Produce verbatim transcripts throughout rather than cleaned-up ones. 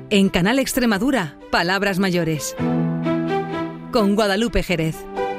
En Canal Extremadura, Palabras Mayores. Con Guadalupe Jerez.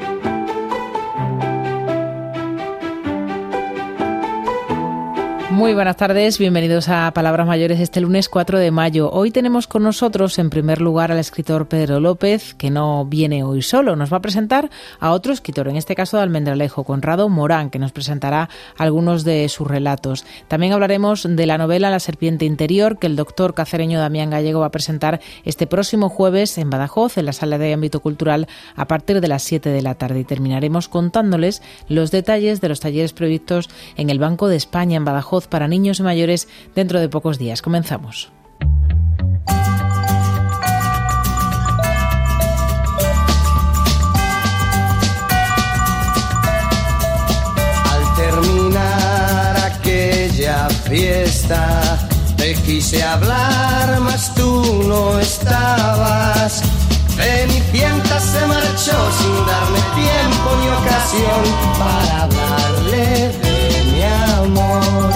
Muy buenas tardes, bienvenidos a Palabras Mayores este lunes cuatro de mayo. Hoy tenemos con nosotros, en primer lugar, al escritor Pedro López, que no viene hoy solo. Nos va a presentar a otro escritor, en este caso de Almendralejo, Conrado Morán, que nos presentará algunos de sus relatos. También hablaremos de la novela La serpiente interior, que el doctor cacereño Damián Gallego va a presentar este próximo jueves en Badajoz, en la Sala de Ámbito Cultural, a partir de las siete de la tarde. Y terminaremos contándoles los detalles de los talleres previstos en el Banco de España, en Badajoz, para niños y mayores dentro de pocos días. Comenzamos. Al terminar aquella fiesta, te quise hablar, mas tú no estabas. Cenicienta se marchó sin darme tiempo ni ocasión para hablarle de mi amor.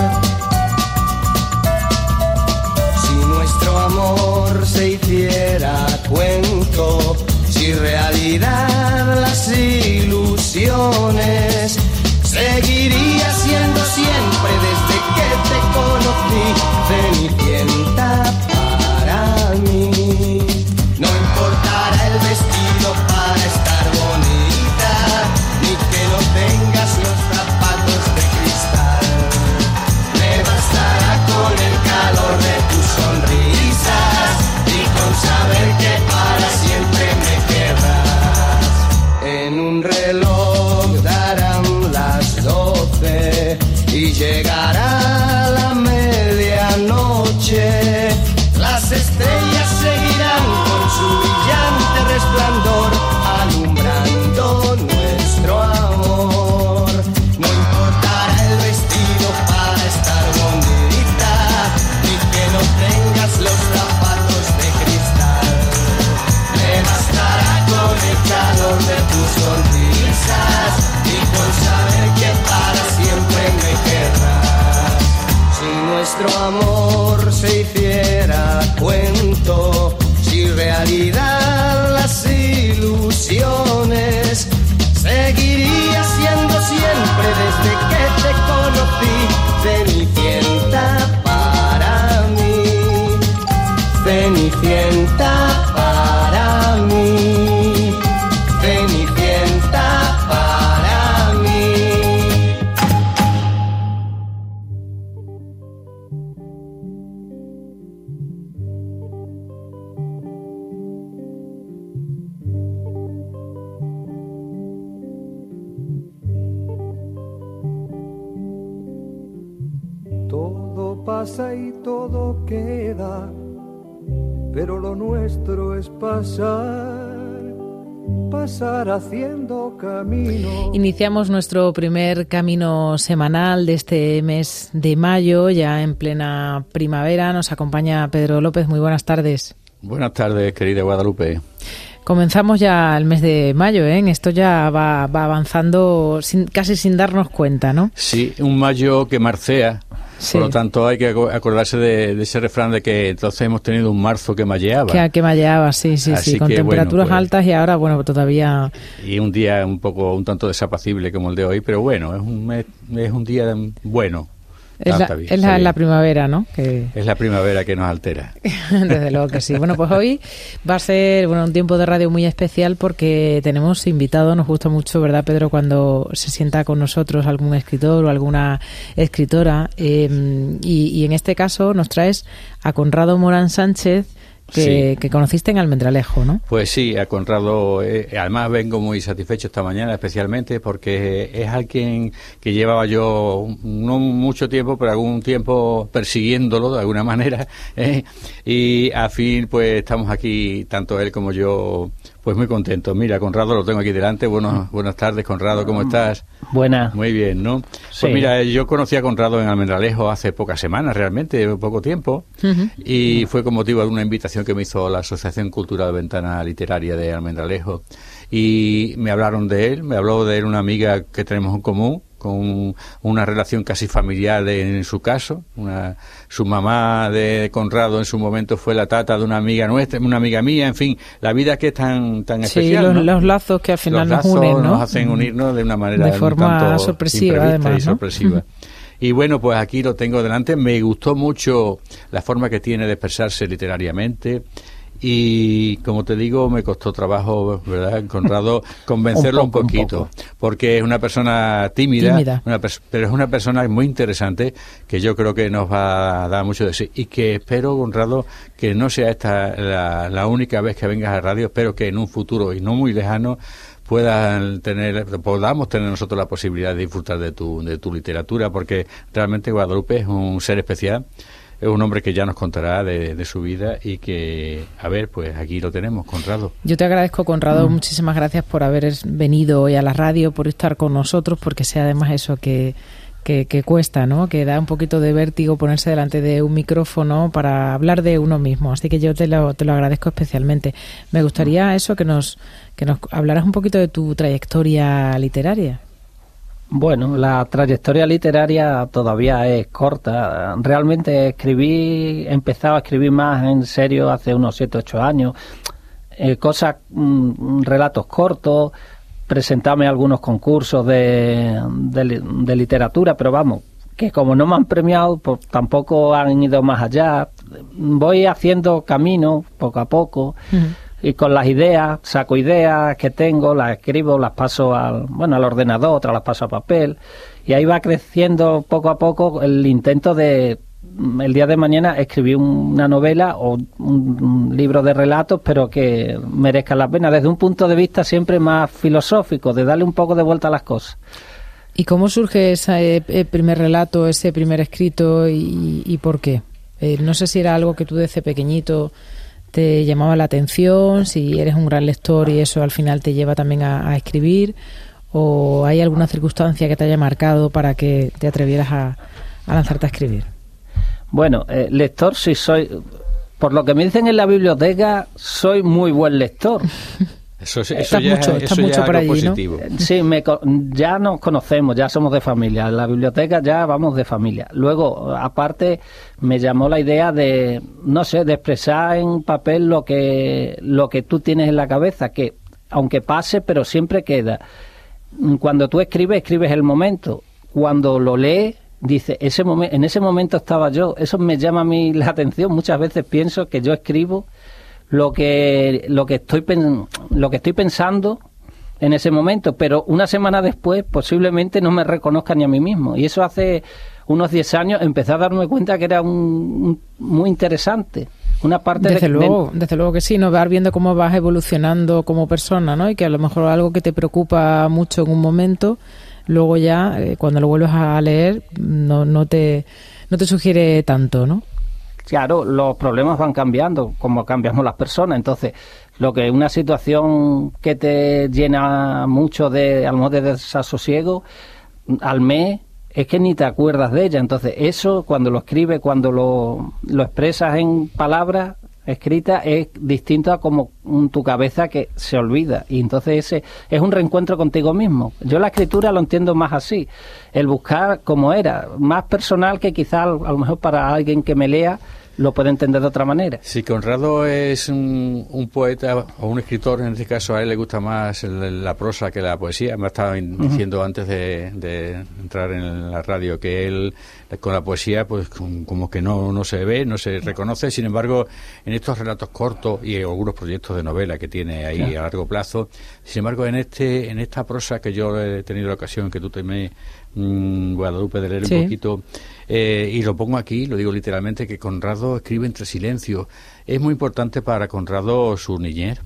Nuestro amor se hiciera cuento, si realidad las ilusiones, seguiría siendo siempre desde que te conocí, Cenicienta para mí. No importará el vestido para estar bonita, ni que no tengas los zapatos de cristal, me bastará con el calor de tus sonrisas y con saber que para siempre me querrás. En un reloj darán las doce y llegará la medianoche. Las estrellas seguirán con su brillante resplandor alumbrando nuestro amor. No importará el vestido para estar bonita, ni que no tengas los zapatos de cristal, me bastará con el calor de tus sonrisas y con saber que para siempre me querrás. Si nuestro amor se hiciera cuento, si realidad las ilusiones, seguiría siendo siempre desde que te conocí, Cenicienta para mí, Cenicienta para mí, Cenicienta para mí. Todo pasa y todo queda, pero lo nuestro es pasar, pasar haciendo camino. Iniciamos nuestro primer camino semanal de este mes de mayo, ya en plena primavera. Nos acompaña Pedro López. Muy buenas tardes. Buenas tardes, querida Guadalupe. Comenzamos ya el mes de mayo, ¿eh? Esto ya va, va avanzando sin, casi sin darnos cuenta, ¿no? Sí, un mayo que marcea. Sí. Por lo tanto, hay que acordarse de, de ese refrán de que entonces hemos tenido un marzo que malleaba. Que, que malleaba, sí, sí, Así sí, con que, temperaturas bueno, pues, altas y ahora, bueno, todavía... Y un día un poco, un tanto desapacible como el de hoy, pero bueno, es un, mes, es un día bueno. Es, la, bien, es la, la primavera, ¿no? Que... Es la primavera que nos altera. Desde luego que sí. Bueno, pues hoy va a ser bueno un tiempo de radio muy especial porque tenemos invitado, nos gusta mucho, ¿verdad, Pedro? Cuando se sienta con nosotros algún escritor o alguna escritora. Eh, y, y en este caso nos traes a Conrado Morán Sánchez, que, sí. que conociste en Almendralejo, ¿no? Pues sí, a Conrado, eh, además vengo muy satisfecho esta mañana, especialmente porque es alguien que llevaba yo no mucho tiempo, pero algún tiempo persiguiéndolo de alguna manera, eh, y a fin pues estamos aquí, tanto él como yo, pues muy contentos. Mira, Conrado lo tengo aquí delante. Buenos, buenas tardes, Conrado, ¿cómo estás? Buenas. Muy bien, ¿no? Sí. Pues mira, yo conocí a Conrado en Almendralejo hace pocas semanas, realmente, poco tiempo, uh-huh. y fue con motivo de una invitación que me hizo la Asociación Cultural Ventana Literaria de Almendralejo, y me hablaron de él, me habló de él una amiga que tenemos en común, con una relación casi familiar en su caso. Una, su mamá de Conrado en su momento fue la tata de una amiga nuestra, una amiga mía, en fin, la vida que es tan, tan sí, especial. Los, ¿no? los lazos que al final los nos unen, ¿no? nos hacen unirnos de una manera de forma un tanto sorpresiva, imprevista además, y ¿no? sorpresiva. Y bueno, pues aquí lo tengo delante. Me gustó mucho la forma que tiene de expresarse literariamente. Y como te digo, me costó trabajo, ¿verdad, Conrado? Convencerlo un, poco, un poquito, un porque es una persona tímida, tímida. Una pers- pero es una persona muy interesante que yo creo que nos va a dar mucho de sí. Y que espero, Conrado, que no sea esta la, la única vez que vengas a radio. Espero que en un futuro y no muy lejano puedan tener, podamos tener nosotros la posibilidad de disfrutar de tu, de tu literatura, porque realmente Guadalupe es un ser especial. Es un hombre que ya nos contará de, de su vida y que, a ver, pues aquí lo tenemos, Conrado. Yo te agradezco, Conrado, mm. muchísimas gracias por haber venido hoy a la radio, por estar con nosotros, porque sé además eso que, que, que cuesta, ¿no? Que da un poquito de vértigo ponerse delante de un micrófono para hablar de uno mismo. Así que yo te lo, te lo agradezco especialmente. Me gustaría mm. eso, que nos, que nos hablaras un poquito de tu trayectoria literaria. Bueno, la trayectoria literaria todavía es corta. Realmente escribí, he empezado a escribir más en serio hace unos siete, ocho años. Eh, cosas, mm, relatos cortos, presentarme a algunos concursos de, de, de literatura, pero vamos, que como no me han premiado, pues tampoco han ido más allá. Voy haciendo camino poco a poco. Uh-huh. Y con las ideas, saco ideas que tengo, las escribo, las paso al, bueno, al ordenador, otras las paso a papel. Y ahí va creciendo poco a poco el intento de, el día de mañana, escribir una novela o un, un libro de relatos, pero que merezca la pena, desde un punto de vista siempre más filosófico, de darle un poco de vuelta a las cosas. ¿Y cómo surge ese eh, primer relato, ese primer escrito y, y por qué? Eh, no sé si era algo que tú desde pequeñito te llamaba la atención, si eres un gran lector y eso al final te lleva también a, a escribir, o hay alguna circunstancia que te haya marcado para que te atrevieras a, a lanzarte a escribir. Bueno, eh, lector sí soy, por lo que me dicen en la biblioteca, soy muy buen lector. Eso, eso estás ya, mucho, eso estás ya mucho es por allí, positivo. ¿no? Sí, me, ya nos conocemos, ya somos de familia. En la biblioteca ya vamos de familia. Luego, aparte, me llamó la idea de, no sé, de expresar en papel lo que, lo que tú tienes en la cabeza, que aunque pase, pero siempre queda. Cuando tú escribes, escribes el momento. Cuando lo lees, dice, ese momen- en ese momento estaba yo. Eso me llama a mí la atención. Muchas veces pienso que yo escribo lo que lo que estoy pen, lo que estoy pensando en ese momento, pero una semana después posiblemente no me reconozca ni a mí mismo, y eso hace unos diez años empecé a darme cuenta que era un, un muy interesante, una parte desde de, luego de... desde luego que sí, no vas viendo cómo vas evolucionando como persona, ¿no? Y que a lo mejor algo que te preocupa mucho en un momento, luego ya eh, cuando lo vuelves a leer no no te no te sugiere tanto, ¿no? Claro, los problemas van cambiando, como cambiamos las personas. Entonces, lo que es una situación que te llena mucho de, a lo mejor de desasosiego, al mes, es que ni te acuerdas de ella. Entonces, eso, cuando lo escribes, cuando lo, lo expresas en palabras escritas, es distinto a como tu cabeza que se olvida. Y entonces ese es un reencuentro contigo mismo. Yo la escritura lo entiendo más así. El buscar como era, más personal, que quizás a lo mejor para alguien que me lea lo puede entender de otra manera. Sí, Conrado es un, un poeta o un escritor, en este caso a él le gusta más el, la prosa que la poesía. Me estaba diciendo uh-huh. antes de, de entrar en la radio que él con la poesía pues como que no, no se ve, no se reconoce. Sin embargo, en estos relatos cortos y algunos proyectos de novela que tiene ahí sí. a largo plazo, sin embargo, en este en esta prosa que yo he tenido la ocasión que tú te me mmm, Guadalupe de leer sí. un poquito, eh, y lo pongo aquí, lo digo literalmente, que Conrado escribe entre silencio. Es muy importante para Conrado su niñez.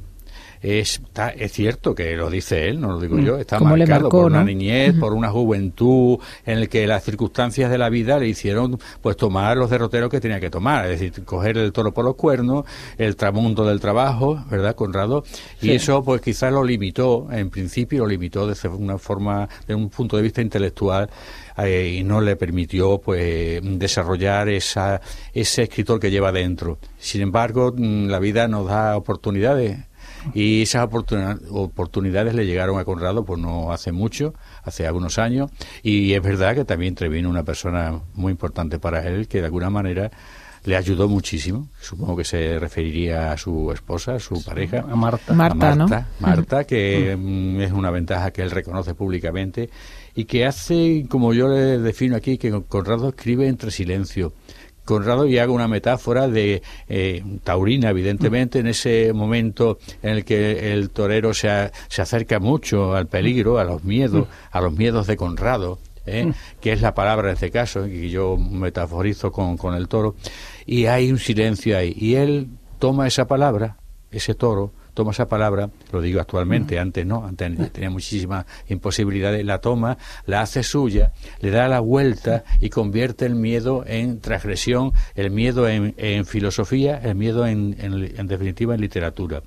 Es, está, es cierto que lo dice él, no lo digo yo, está marcado marcó, por una ¿no? niñez, uh-huh. por una juventud en el que las circunstancias de la vida le hicieron pues tomar los derroteros que tenía que tomar, es decir, coger el toro por los cuernos, el tramundo del trabajo, ¿verdad, Conrado? Y sí. eso pues quizás lo limitó, en principio lo limitó desde una forma, de un punto de vista intelectual, eh, y no le permitió pues desarrollar esa ese escritor que lleva dentro. Sin embargo, la vida nos da oportunidades. Y esas oportun- oportunidades le llegaron a Conrado pues no hace mucho, hace algunos años, y es verdad que también intervino una persona muy importante para él que de alguna manera le ayudó muchísimo. Supongo que se referiría a su esposa, a su pareja, a Marta. Marta, a ¿no? Marta, Marta, que mm, es una ventaja que él reconoce públicamente y que hace, como yo le defino aquí, que Conrado escribe entre silencio. Conrado, y hago una metáfora de eh, taurina, evidentemente, en ese momento en el que el torero se, a, se acerca mucho al peligro, a los miedos, a los miedos de Conrado, ¿eh? que es la palabra en este caso, y yo metaforizo con, con el toro, y hay un silencio ahí, y él toma esa palabra, ese toro, toma esa palabra, lo digo actualmente, uh-huh. antes no, antes tenía muchísimas imposibilidades, la toma, la hace suya, le da la vuelta y convierte el miedo en transgresión, el miedo en, en filosofía, el miedo en, en, en definitiva en literatura.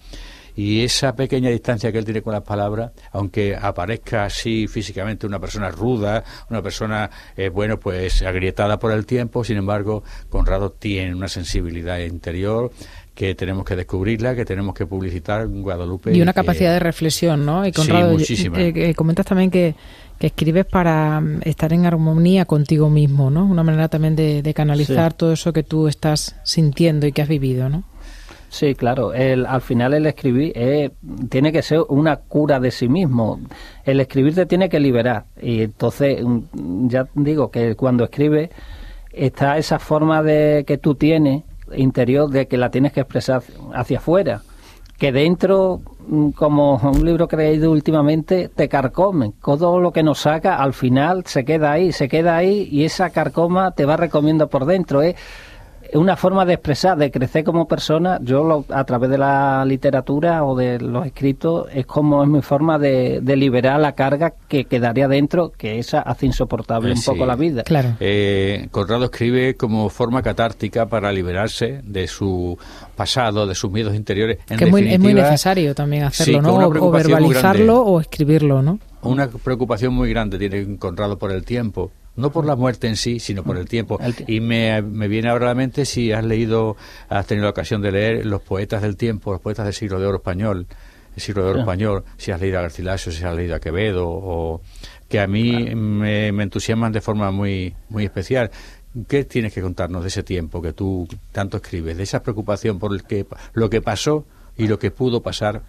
Y esa pequeña distancia que él tiene con las palabras, aunque aparezca así físicamente una persona ruda, una persona, eh, bueno, pues agrietada por el tiempo, sin embargo, Conrado tiene una sensibilidad interior que tenemos que descubrirla, que tenemos que publicitar en Guadalupe. Y una que, capacidad de reflexión, ¿no? Y Conrado, sí, muchísima. Eh, eh, comentas también que, que escribes para estar en armonía contigo mismo, ¿no? Una manera también de, de canalizar sí. todo eso que tú estás sintiendo y que has vivido, ¿no? Sí, claro. El, al final el escribir eh, tiene que ser una cura de sí mismo. El escribir te tiene que liberar. Y entonces, ya digo que cuando escribes está esa forma de que tú tienes interior de que la tienes que expresar hacia afuera. Que dentro, como un libro que he leído últimamente, te carcomen. Todo lo que nos saca, al final se queda ahí, se queda ahí y esa carcoma te va recomiendo por dentro. Es una forma de expresar, de crecer como persona. Yo lo, a través de la literatura o de los escritos es como es mi forma de, de liberar la carga que quedaría dentro, que esa hace insoportable eh, un sí. poco la vida. Claro. Eh, Conrado escribe como forma catártica para liberarse de su pasado, de sus miedos interiores. En que es muy, es muy necesario también hacerlo, sí, ¿no? O, o verbalizarlo o escribirlo, ¿no? Una preocupación muy grande tiene Conrado por el tiempo. No por la muerte en sí, sino por el tiempo. Y me, me viene ahora a la mente si has leído, has tenido la ocasión de leer los poetas del tiempo, los poetas del siglo de oro español, el siglo de oro sí. español, si has leído a Garcilaso, si has leído a Quevedo, o que a mí claro. me, me entusiasman de forma muy, muy especial. ¿Qué tienes que contarnos de ese tiempo que tú tanto escribes, de esa preocupación por el que, lo que pasó y lo que pudo pasar?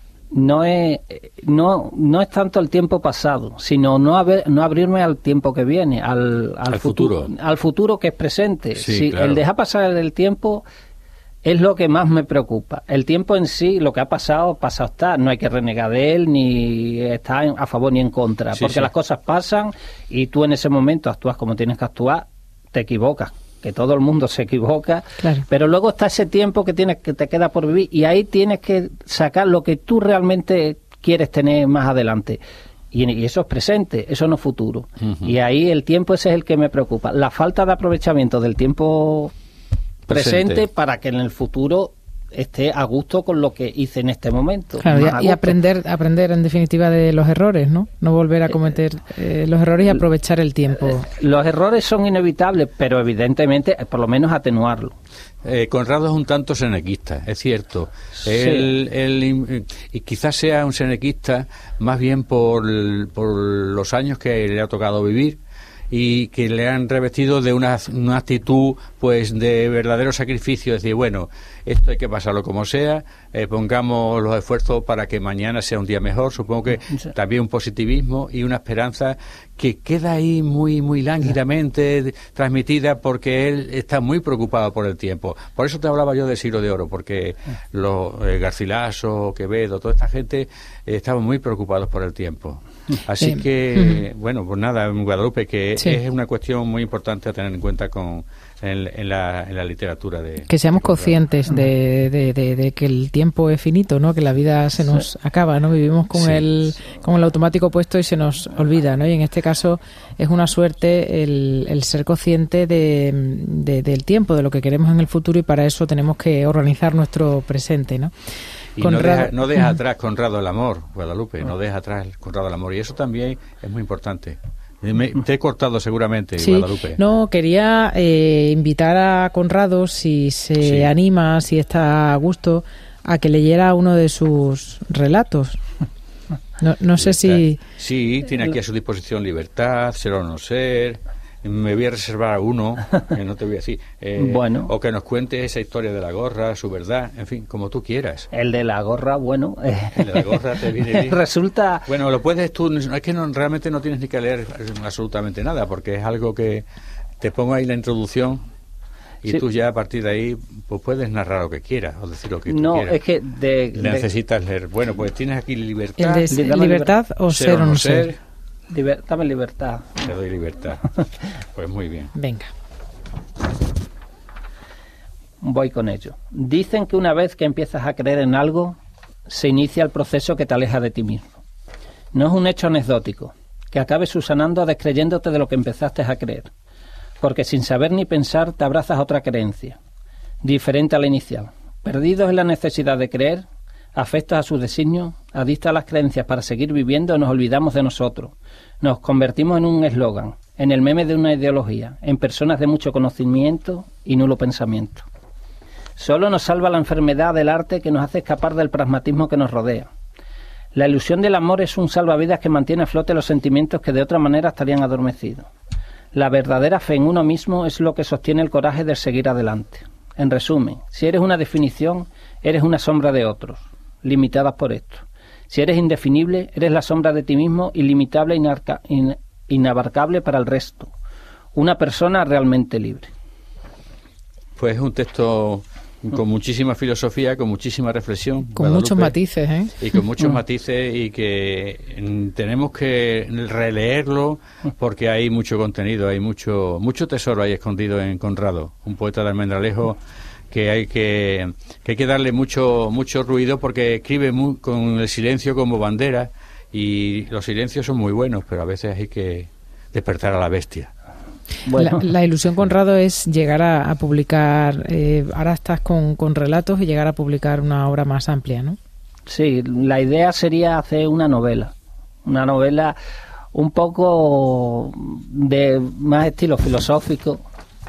No es, no, no es tanto el tiempo pasado, sino no, haber, no abrirme al tiempo que viene, al, al, al futuro. futuro, al futuro que es presente. Sí, si claro. El dejar pasar el tiempo es lo que más me preocupa. El tiempo en sí, lo que ha pasado, pasado está. No hay que renegar de él, ni estar a favor ni en contra, sí, porque sí. las cosas pasan y tú en ese momento actúas como tienes que actuar, te equivocas. Que todo el mundo se equivoca, claro. pero luego está ese tiempo que tienes que te queda por vivir y ahí tienes que sacar lo que tú realmente quieres tener más adelante. Y, y eso es presente, eso no es futuro. Uh-huh. Y ahí el tiempo ese es el que me preocupa. La falta de aprovechamiento del tiempo presente, presente para que en el futuro esté a gusto con lo que hice en este momento. Claro, y, y aprender aprender en definitiva de los errores, ¿no? No volver a cometer eh, los errores y aprovechar el tiempo. Los errores son inevitables, pero evidentemente por lo menos atenuarlo. Eh, Conrado es un tanto senequista, es cierto. Sí. Él, él, y quizás sea un senequista más bien por, por los años que le ha tocado vivir y que le han revestido de una, una actitud pues de verdadero sacrificio, es decir, bueno, esto hay que pasarlo como sea, eh, pongamos los esfuerzos para que mañana sea un día mejor. Supongo que sí. también un positivismo y una esperanza que queda ahí muy muy lánguidamente transmitida porque él está muy preocupado por el tiempo. Por eso te hablaba yo del siglo de oro, porque los eh, Garcilaso, Quevedo, toda esta gente eh, estaban muy preocupados por el tiempo. Así sí. que, uh-huh. bueno, pues nada, en Guadalupe, que sí. es una cuestión muy importante a tener en cuenta con en, en, la, en la literatura. de Que seamos de conscientes de, de, de, de que el tiempo es finito, ¿no? Que la vida se nos sí. acaba, ¿no? Vivimos con, sí. el, con el automático puesto y se nos olvida, ¿no? Y en este caso es una suerte el, el ser consciente de, de, del tiempo, de lo que queremos en el futuro, y para eso tenemos que organizar nuestro presente, ¿no? Y no deja, no deja atrás Conrado el amor, Guadalupe, no deja atrás Conrado el amor, y eso también es muy importante. Me, te he cortado seguramente, sí, Guadalupe. No, quería eh, invitar a Conrado, si se sí. anima, si está a gusto, a que leyera uno de sus relatos. No, no sé si... Sí, tiene aquí a su disposición Libertad, Ser o no ser. Me voy a reservar uno, que no te voy a decir. Eh, bueno. O que nos cuente esa historia de la gorra, su verdad, en fin, como tú quieras. El de la gorra, bueno... El de la gorra te viene bien. Resulta... Bueno, lo puedes tú... Es que no, realmente no tienes ni que leer absolutamente nada, porque es algo que te pongo ahí la introducción y sí. Tú ya a partir de ahí pues puedes narrar lo que quieras o decir lo que tú no, quieras. No, es que... De, necesitas de... leer. Bueno, pues tienes aquí Libertad. El de, libertad o Ser o no ser. ser. Liber, dame libertad. Te doy libertad. Pues muy bien. Venga. Voy con ello. Dicen que una vez que empiezas a creer en algo, se inicia el proceso que te aleja de ti mismo. No es un hecho anecdótico, que acabes subsanando descreyéndote de lo que empezaste a creer, porque sin saber ni pensar te abrazas a otra creencia, diferente a la inicial. Perdidos en la necesidad de creer, afectos a su designio, adictos a las creencias para seguir viviendo, nos olvidamos de nosotros. Nos convertimos en un eslogan, en el meme de una ideología, en personas de mucho conocimiento y nulo pensamiento. Solo nos salva la enfermedad del arte que nos hace escapar del pragmatismo que nos rodea. La ilusión del amor es un salvavidas que mantiene a flote los sentimientos que de otra manera estarían adormecidos. La verdadera fe en uno mismo es lo que sostiene el coraje de seguir adelante. En resumen, si eres una definición, eres una sombra de otros, limitadas por esto. Si eres indefinible, eres la sombra de ti mismo, ilimitable e inarca, in, inabarcable para el resto. Una persona realmente libre. Pues es un texto con muchísima filosofía, con muchísima reflexión. Con Guadalupe, muchos matices, ¿eh? Y con muchos matices y que tenemos que releerlo porque hay mucho contenido, hay mucho mucho tesoro ahí escondido en Conrado, un poeta de Almendralejo que hay que, que hay que darle mucho mucho ruido porque escribe muy, con el silencio como bandera y los silencios son muy buenos, pero a veces hay que despertar a la bestia. Bueno. La, la ilusión, Conrado, es llegar a, a publicar, eh, ahora estás con, con relatos y llegar a publicar una obra más amplia, ¿no? Sí, la idea sería hacer una novela, una novela un poco de más estilo filosófico,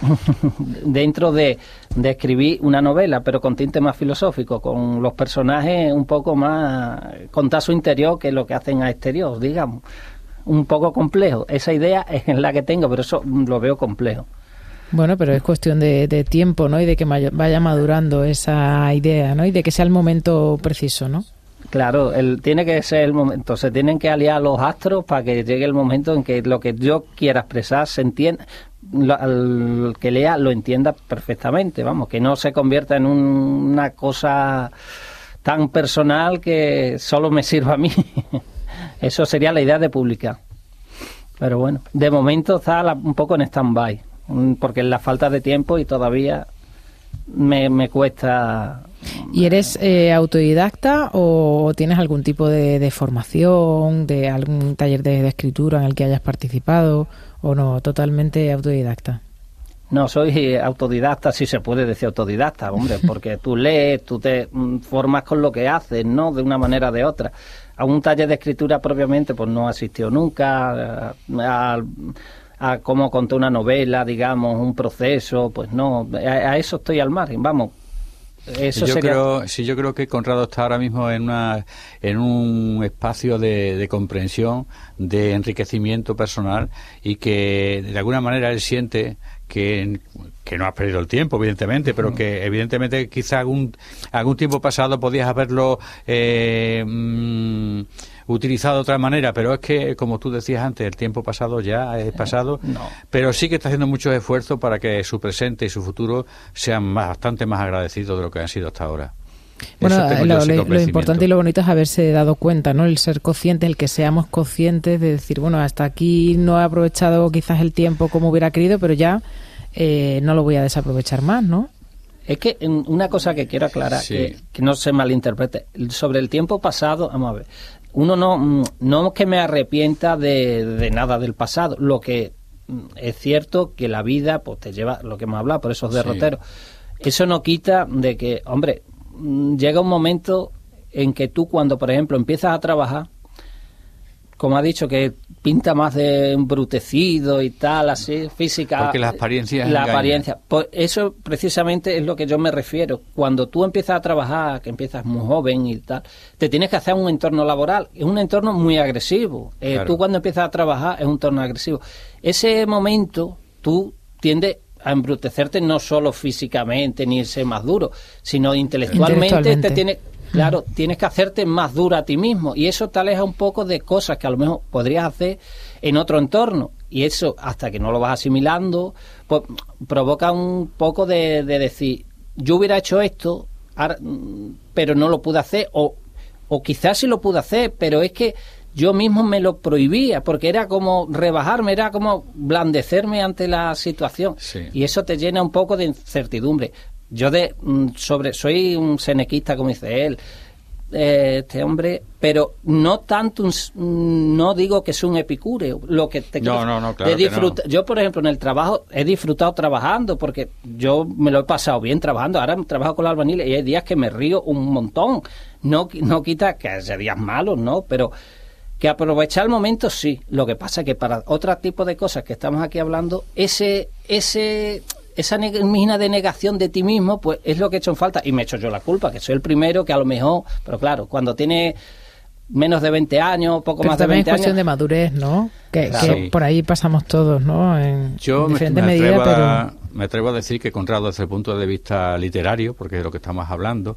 dentro de, de escribir una novela, pero con tinte más filosófico, con los personajes un poco más, contar su interior que lo que hacen a exterior, digamos. Un poco complejo. Esa idea es la que tengo, pero eso lo veo complejo. Bueno, pero es cuestión de, de tiempo, ¿no? Y de que vaya madurando esa idea, ¿no? Y de que sea el momento preciso, ¿no? Claro, el, tiene que ser el momento. Se tienen que aliar los astros para que llegue el momento en que lo que yo quiera expresar se entienda, lo, al que lea lo entienda perfectamente, vamos, que no se convierta en un, una cosa tan personal que solo me sirva a mí. Eso sería la idea de publicar. Pero bueno, de momento está la, un poco en stand-by, porque es la falta de tiempo y todavía me, me cuesta. ¿Y eres eh, autodidacta o tienes algún tipo de, de formación, de algún taller de, de escritura en el que hayas participado, o no, totalmente autodidacta? No, soy autodidacta, si se puede decir autodidacta, hombre, porque tú lees, tú te formas con lo que haces, ¿no? De una manera o de otra. A un taller de escritura propiamente, pues no asistió nunca, a, a, a cómo contar una novela, digamos, un proceso, pues no, a, a eso estoy al margen, vamos. Eso yo sería... creo, sí, yo creo que Conrado está ahora mismo en una en un espacio de, de comprensión, de enriquecimiento personal y que de alguna manera él siente que, que no has perdido el tiempo, evidentemente, pero que evidentemente quizá algún algún tiempo pasado podías haberlo eh, mm, utilizado de otra manera, pero es que, como tú decías antes, el tiempo pasado ya es pasado, no. Pero sí que está haciendo muchos esfuerzos para que su presente y su futuro sean más, bastante más agradecidos de lo que han sido hasta ahora. Bueno, lo, lo, lo importante y lo bonito es haberse dado cuenta, ¿no? El ser conscientes, el que seamos conscientes de decir, bueno, hasta aquí no he aprovechado quizás el tiempo como hubiera querido, pero ya eh, no lo voy a desaprovechar más, ¿no? Es que una cosa que quiero aclarar, sí. que, que no se malinterprete, sobre el tiempo pasado, vamos a ver, uno no, no es que me arrepienta de, de nada del pasado, lo que es cierto que la vida pues te lleva, lo que hemos hablado, por esos derroteros, sí. Eso no quita de que, hombre, llega un momento en que tú cuando, por ejemplo, empiezas a trabajar, como ha dicho, que pinta más de embrutecido y tal, así, física. Porque la apariencia La engaña. apariencia. Pues eso precisamente es lo que yo me refiero. Cuando tú empiezas a trabajar, que empiezas muy joven y tal, te tienes que hacer un entorno laboral. Es un entorno muy agresivo. Eh, Claro. Tú cuando empiezas a trabajar es un entorno agresivo. Ese momento tú tiendes a embrutecerte no solo físicamente ni ser más duro, sino intelectualmente, Intelectualmente. te tienes... Claro, tienes que hacerte más duro a ti mismo y eso te aleja un poco de cosas que a lo mejor podrías hacer en otro entorno y eso, hasta que no lo vas asimilando, pues provoca un poco de, de decir, yo hubiera hecho esto, ahora, mm, pero no lo pude hacer o, o quizás sí lo pude hacer, pero es que yo mismo me lo prohibía porque era como rebajarme, era como blandecerme ante la situación Sí. y eso te llena un poco de incertidumbre. Yo de sobre soy un senequista, como dice él, eh, este hombre, pero no tanto, un, no digo que soy un epicúreo, lo que te No, quiero- no, no, claro de que disfruta- no. Yo, por ejemplo, en el trabajo he disfrutado trabajando porque yo me lo he pasado bien trabajando. Ahora trabajo con la albañiles y hay días que me río un montón. No, no quita que haya días malos, ¿no? Pero que aprovechar el momento sí. Lo que pasa es que para otro tipo de cosas que estamos aquí hablando, ese ese esa neg- mina de negación de ti mismo, pues es lo que he hecho en falta. Y me he hecho yo la culpa, que soy el primero que a lo mejor... Pero claro, cuando tiene menos de veinte años, poco Pero más de también es veinte cuestión años... de madurez, ¿no? Que, Claro. que Sí. por ahí pasamos todos, ¿no? En, Yo en me, diferentes me medidas, atrevo pero... a, me atrevo a decir que Conrado, desde el punto de vista literario, porque es de lo que estamos hablando,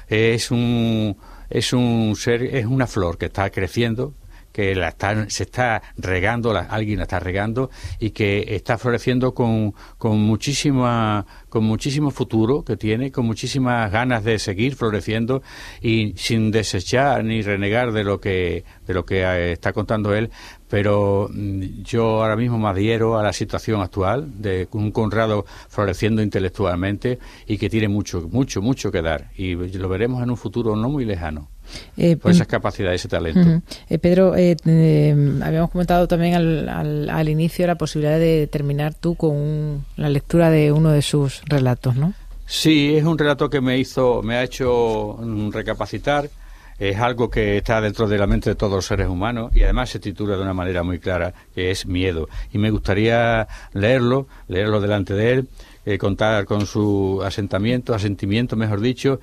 es un es un ser, es una flor que está creciendo, que la está, se está regando, la, alguien la está regando y que está floreciendo con, con muchísima con muchísimo futuro que tiene, con muchísimas ganas de seguir floreciendo y sin desechar ni renegar de lo que de lo que eh, está contando él, pero mm, yo ahora mismo me adhiero a la situación actual de un Conrado floreciendo intelectualmente y que tiene mucho, mucho, mucho que dar y lo veremos en un futuro no muy lejano. Eh, Por esas capacidades, ese talento. Ujú. Eh, Pedro, eh, eh, habíamos comentado también al, al, al inicio la posibilidad de terminar tú con un- la lectura de uno de sus relatos, ¿no? Sí, es un relato que me hizo, me ha hecho mm, recapacitar. Es algo que está dentro de la mente de todos los seres humanos y además se titula de una manera muy clara, que es Miedo. Y me gustaría leerlo, leerlo delante de él, eh, contar con su asentamiento, asentimiento, mejor dicho,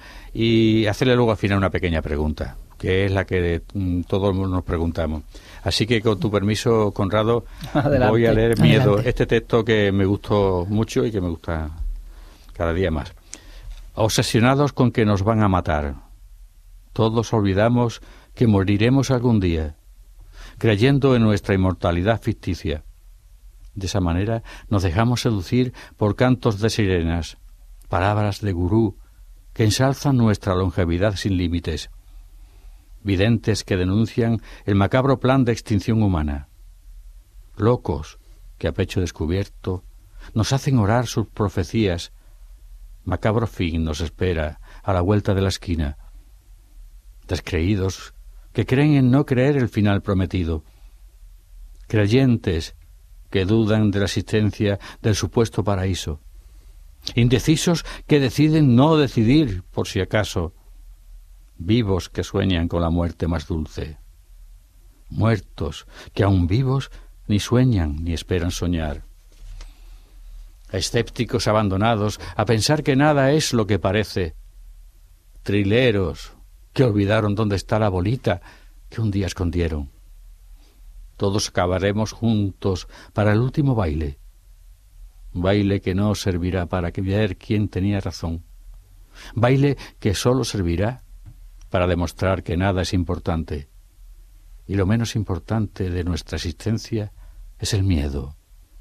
y hacerle luego al final una pequeña pregunta, que es la que mm, todos nos preguntamos. Así que con tu permiso, Conrado, Adelante. voy a leer Miedo, Adelante. este texto que me gustó mucho y que me gusta cada día más. Obsesionados con que nos van a matar. Todos olvidamos que moriremos algún día, creyendo en nuestra inmortalidad ficticia. De esa manera nos dejamos seducir por cantos de sirenas, palabras de gurú que ensalzan nuestra longevidad sin límites, videntes que denuncian el macabro plan de extinción humana, locos que a pecho descubierto nos hacen orar sus profecías. Macabro fin nos espera a la vuelta de la esquina. Descreídos que creen en no creer el final prometido. Creyentes que dudan de la existencia del supuesto paraíso. Indecisos que deciden no decidir por si acaso. Vivos que sueñan con la muerte más dulce. Muertos que aún vivos ni sueñan ni esperan soñar. Escépticos abandonados a pensar que nada es lo que parece. Trileros que olvidaron dónde está la bolita que un día escondieron. Todos acabaremos juntos para el último baile. Baile que no servirá para ver quién tenía razón. Baile que solo servirá para demostrar que nada es importante. Y lo menos importante de nuestra existencia es el miedo.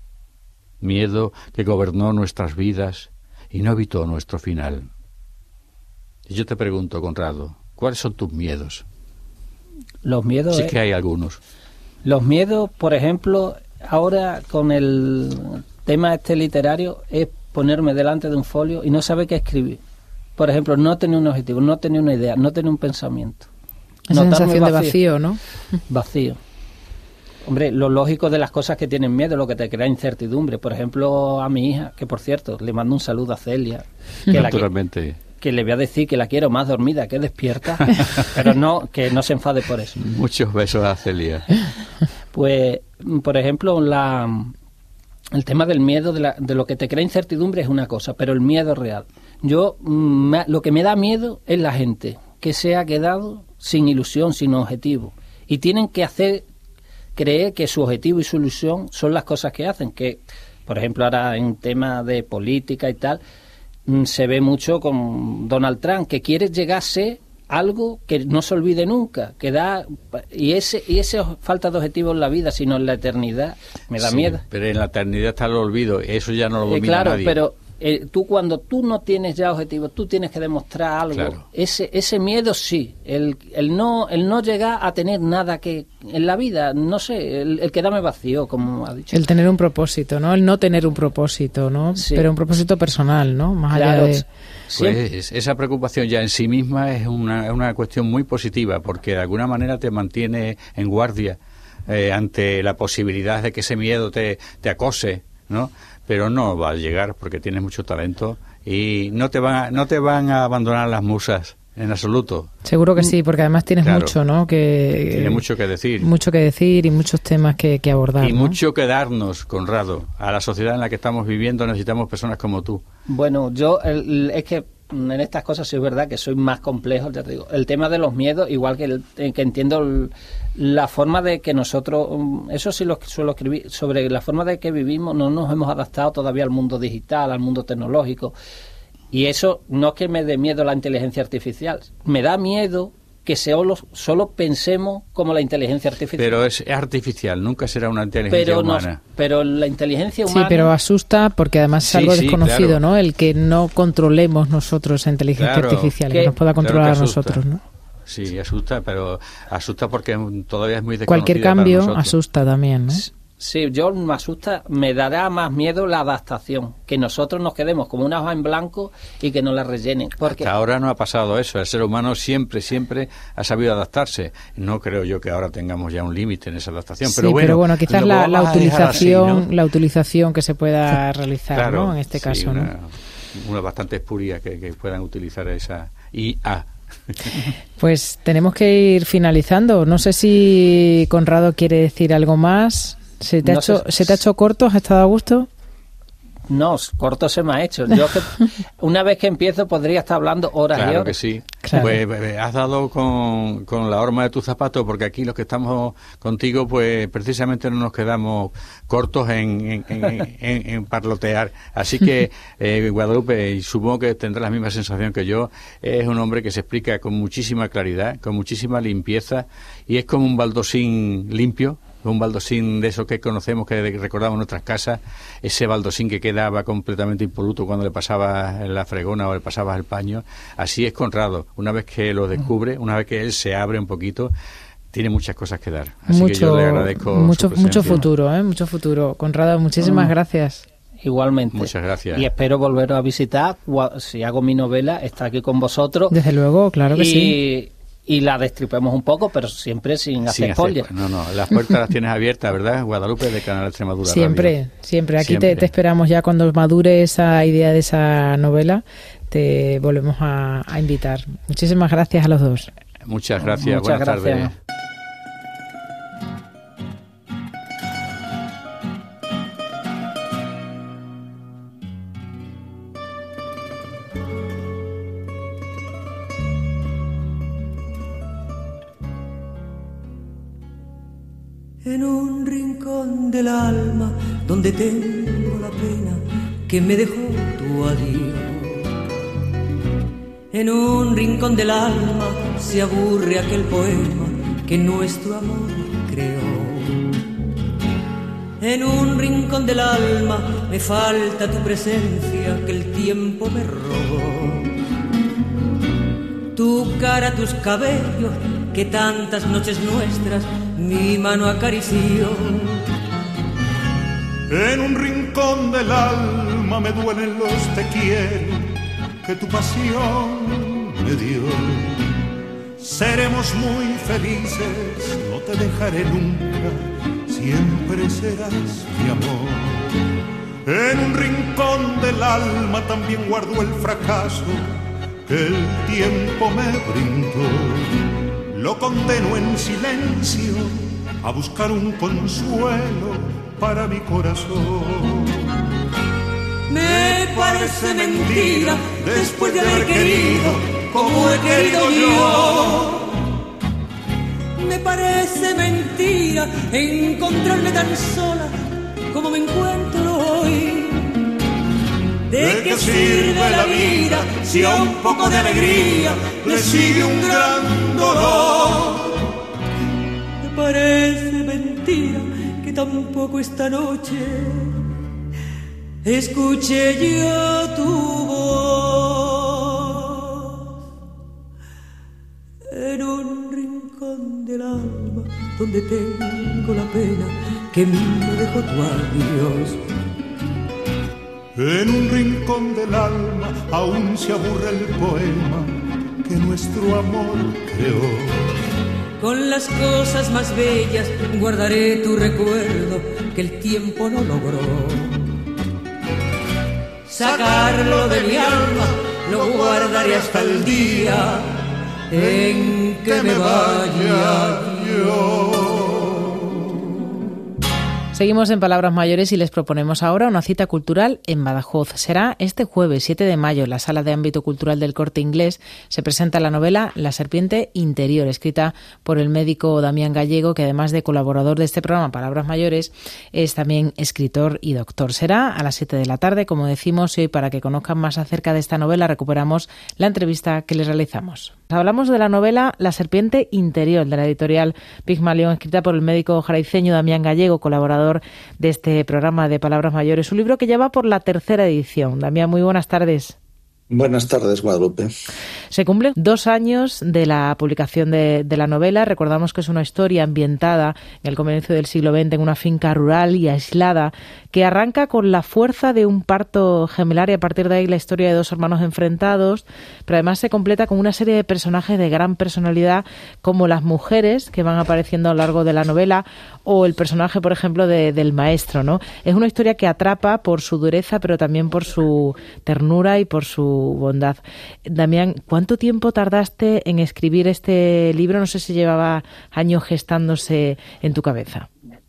Miedo que gobernó nuestras vidas y no evitó nuestro final. Y yo te pregunto, Conrado, ¿cuáles son tus miedos? Los miedos... Sí eh, que hay algunos. Los miedos, por ejemplo, ahora con el tema este literario, es ponerme delante de un folio y no saber qué escribir. Por ejemplo, no tener un objetivo, no tener una idea, no tener un pensamiento. Esa Notarme sensación de vacío, ¿no? Vacío. Hombre, lo lógico de las cosas que tienen miedo, lo que te crea incertidumbre. Por ejemplo, a mi hija, que por cierto, le mando un saludo a Celia, que la, qui- Naturalmente. que le voy a decir que la quiero más dormida que despierta, pero no, que no se enfade por eso. Muchos besos a Celia. Pues, por ejemplo, la, el tema del miedo, de, la, de lo que te crea incertidumbre es una cosa, pero el miedo real. Yo, me, lo que me da miedo es la gente que se ha quedado sin ilusión, sin objetivo, y tienen que hacer creer que su objetivo y su ilusión son las cosas que hacen, que, por ejemplo, ahora en temas de política y tal, se ve mucho con Donald Trump, que quiere llegar a ser algo que no se olvide nunca, que da, y ese y ese falta de objetivo en la vida, sino en la eternidad, me da sí, miedo. Pero en la eternidad está el olvido, eso ya no lo domina eh, claro, nadie. pero eh, tú cuando tú no tienes ya objetivos, tú tienes que demostrar algo. Claro. Ese ese miedo sí, el, el no el no llegar a tener nada que en la vida, no sé, el, el quedarme vacío, como ha dicho. El tener un propósito, ¿no? El no tener un propósito, ¿no? Sí. Pero un propósito personal, ¿no? Más Claro, allá de... Pues esa preocupación ya en sí misma es una, una cuestión muy positiva, porque de alguna manera te mantiene en guardia eh, ante la posibilidad de que ese miedo te, te acose, ¿no? Pero no va a llegar porque tienes mucho talento y no te van, no te van a abandonar las musas en absoluto. Seguro que sí, porque además tienes Claro. mucho, ¿no? Que Tiene mucho que decir. Mucho que decir y muchos temas que, que abordar, Y ¿no? mucho que darnos, Conrado. A la sociedad en la que estamos viviendo necesitamos personas como tú. Bueno, yo el, es que en estas cosas sí es verdad que soy más complejo, ya te digo. El tema de los miedos, igual que, el, que entiendo el, la forma de que nosotros, eso sí lo suelo escribir, sobre la forma de que vivimos, no nos hemos adaptado todavía al mundo digital, al mundo tecnológico. Y eso no es que me dé miedo la inteligencia artificial, me da miedo que solo, solo pensemos como la inteligencia artificial. Pero es, es artificial, nunca será una inteligencia pero humana. Nos, pero la inteligencia humana... Sí, pero asusta porque además es Sí, algo sí, desconocido, claro. ¿no? El que no controlemos nosotros esa inteligencia Claro, artificial, que, que- nos pueda controlar claro que a asusta. nosotros, ¿no? Sí, asusta, pero asusta porque todavía es muy desconocida Cualquier para cambio nosotros. asusta también, ¿no? Sí, yo me asusta, me dará más miedo la adaptación, que nosotros nos quedemos como una hoja en blanco y que nos la rellenen. Porque Hasta ahora no ha pasado eso. El ser humano siempre, siempre ha sabido adaptarse. No creo yo que ahora tengamos ya un límite en esa adaptación. Sí, Pero bueno, pero bueno, quizás lo la, la vamos a dejar así, utilización, ¿no? la utilización que se pueda realizar, Claro, ¿no? En este sí, caso, una, ¿no? una bastante espuria que, que puedan utilizar esa I A. Pues tenemos que ir finalizando. No sé si Conrado quiere decir algo más. ¿Se te, No ha, hecho, sé. ¿Se te ha hecho corto? ¿Has estado a gusto? no, corto se me ha hecho. Yo que, una vez que empiezo podría estar hablando horas y Claro horas. que sí. Claro. Pues eh, has dado con, con la horma de tu zapato, porque aquí los que estamos contigo, pues precisamente no nos quedamos cortos en, en, en, en- en parlotear. Así que eh, Guadalupe, y supongo que tendrás la misma sensación que yo, es un hombre que se explica con muchísima claridad, con muchísima limpieza, y es como un baldosín limpio, un baldosín de esos que conocemos, que recordamos en nuestras casas, ese baldosín que quedaba completamente impoluto cuando le pasabas la fregona o le pasabas el paño. Así es Conrado, una vez que lo descubre, una vez que él se abre un poquito, tiene muchas cosas que dar. Así que yo le agradezco mucho, su mucho presencia. futuro, ¿eh? Mucho futuro. Conrado, muchísimas Mm. gracias. Igualmente. Muchas gracias. Y espero volveros a visitar. Gua- Si hago mi novela, está aquí con vosotros. Desde luego, claro que y, sí. y la destripemos un poco, pero siempre sin hacer Sin hacer- spoiler. no, no, las puertas las tienes abiertas, ¿verdad? Guadalupe, de Canal Extremadura Siempre, Radio. siempre. Aquí Siempre. Te, te esperamos ya cuando madure esa idea de esa novela. Te volvemos a, a invitar. Muchísimas gracias a los dos. Muchas gracias, Muchas buenas gracias. tardes. En un rincón del alma donde tengo la pena que me dejó tu adiós. En un rincón del alma se aburre aquel poema que nuestro amor creó. En un rincón del alma me falta tu presencia que el tiempo me robó. Tu cara, tus cabellos, que tantas noches nuestras mi mano acarició. En un rincón del alma me duelen los te quiero que tu pasión me dio. Seremos muy felices, no te dejaré nunca, siempre serás mi amor. En un rincón del alma también guardo el fracaso que el tiempo me brindó. Lo condeno en silencio a buscar un consuelo para mi corazón. Me parece mentira, después de haber querido como he querido yo. Me parece mentira encontrarme tan sola como me encuentro hoy. ¿De qué sirve la vida si a un poco de alegría le sigue un gran dolor? Me parece mentira que tampoco esta noche escuché yo tu voz en un rincón del alma donde tengo la pena que me dejó tu adiós. En un rincón del alma aún se aburre el poema que nuestro amor creó. Con las cosas más bellas guardaré tu recuerdo que el tiempo no logró sacarlo de mi alma, lo guardaré hasta el día en que me vaya yo. Seguimos en Palabras Mayores y les proponemos ahora una cita cultural en Badajoz. Será este jueves siete de mayo en la Sala de Ámbito Cultural del Corte Inglés. Se presenta la novela La serpiente interior, escrita por el médico Damián Gallego, que además de colaborador de este programa Palabras Mayores, es también escritor y doctor. Será a las siete de la tarde, como decimos, y hoy para que conozcan más acerca de esta novela recuperamos la entrevista que les realizamos. Hablamos de la novela La serpiente interior, de la editorial Pigmalión, escrita por el médico jaraiceño Damián Gallego, colaborador de este programa de Palabras Mayores, un libro que lleva por la tercera edición. Damián, muy buenas tardes. Buenas tardes, Guadalupe. Se cumplen dos años de la publicación de, de la novela. Recordamos que es una historia ambientada en el comienzo del siglo veinte en una finca rural y aislada que arranca con la fuerza de un parto gemelar y a partir de ahí la historia de dos hermanos enfrentados, pero además se completa con una serie de personajes de gran personalidad como las mujeres que van apareciendo a lo largo de la novela o el personaje, por ejemplo, de, del maestro, ¿no? Es una historia que atrapa por su dureza pero también por su ternura y por su bondad. Damián, ¿cuánto tiempo tardaste en escribir este libro? No sé si llevaba años gestándose en tu cabeza.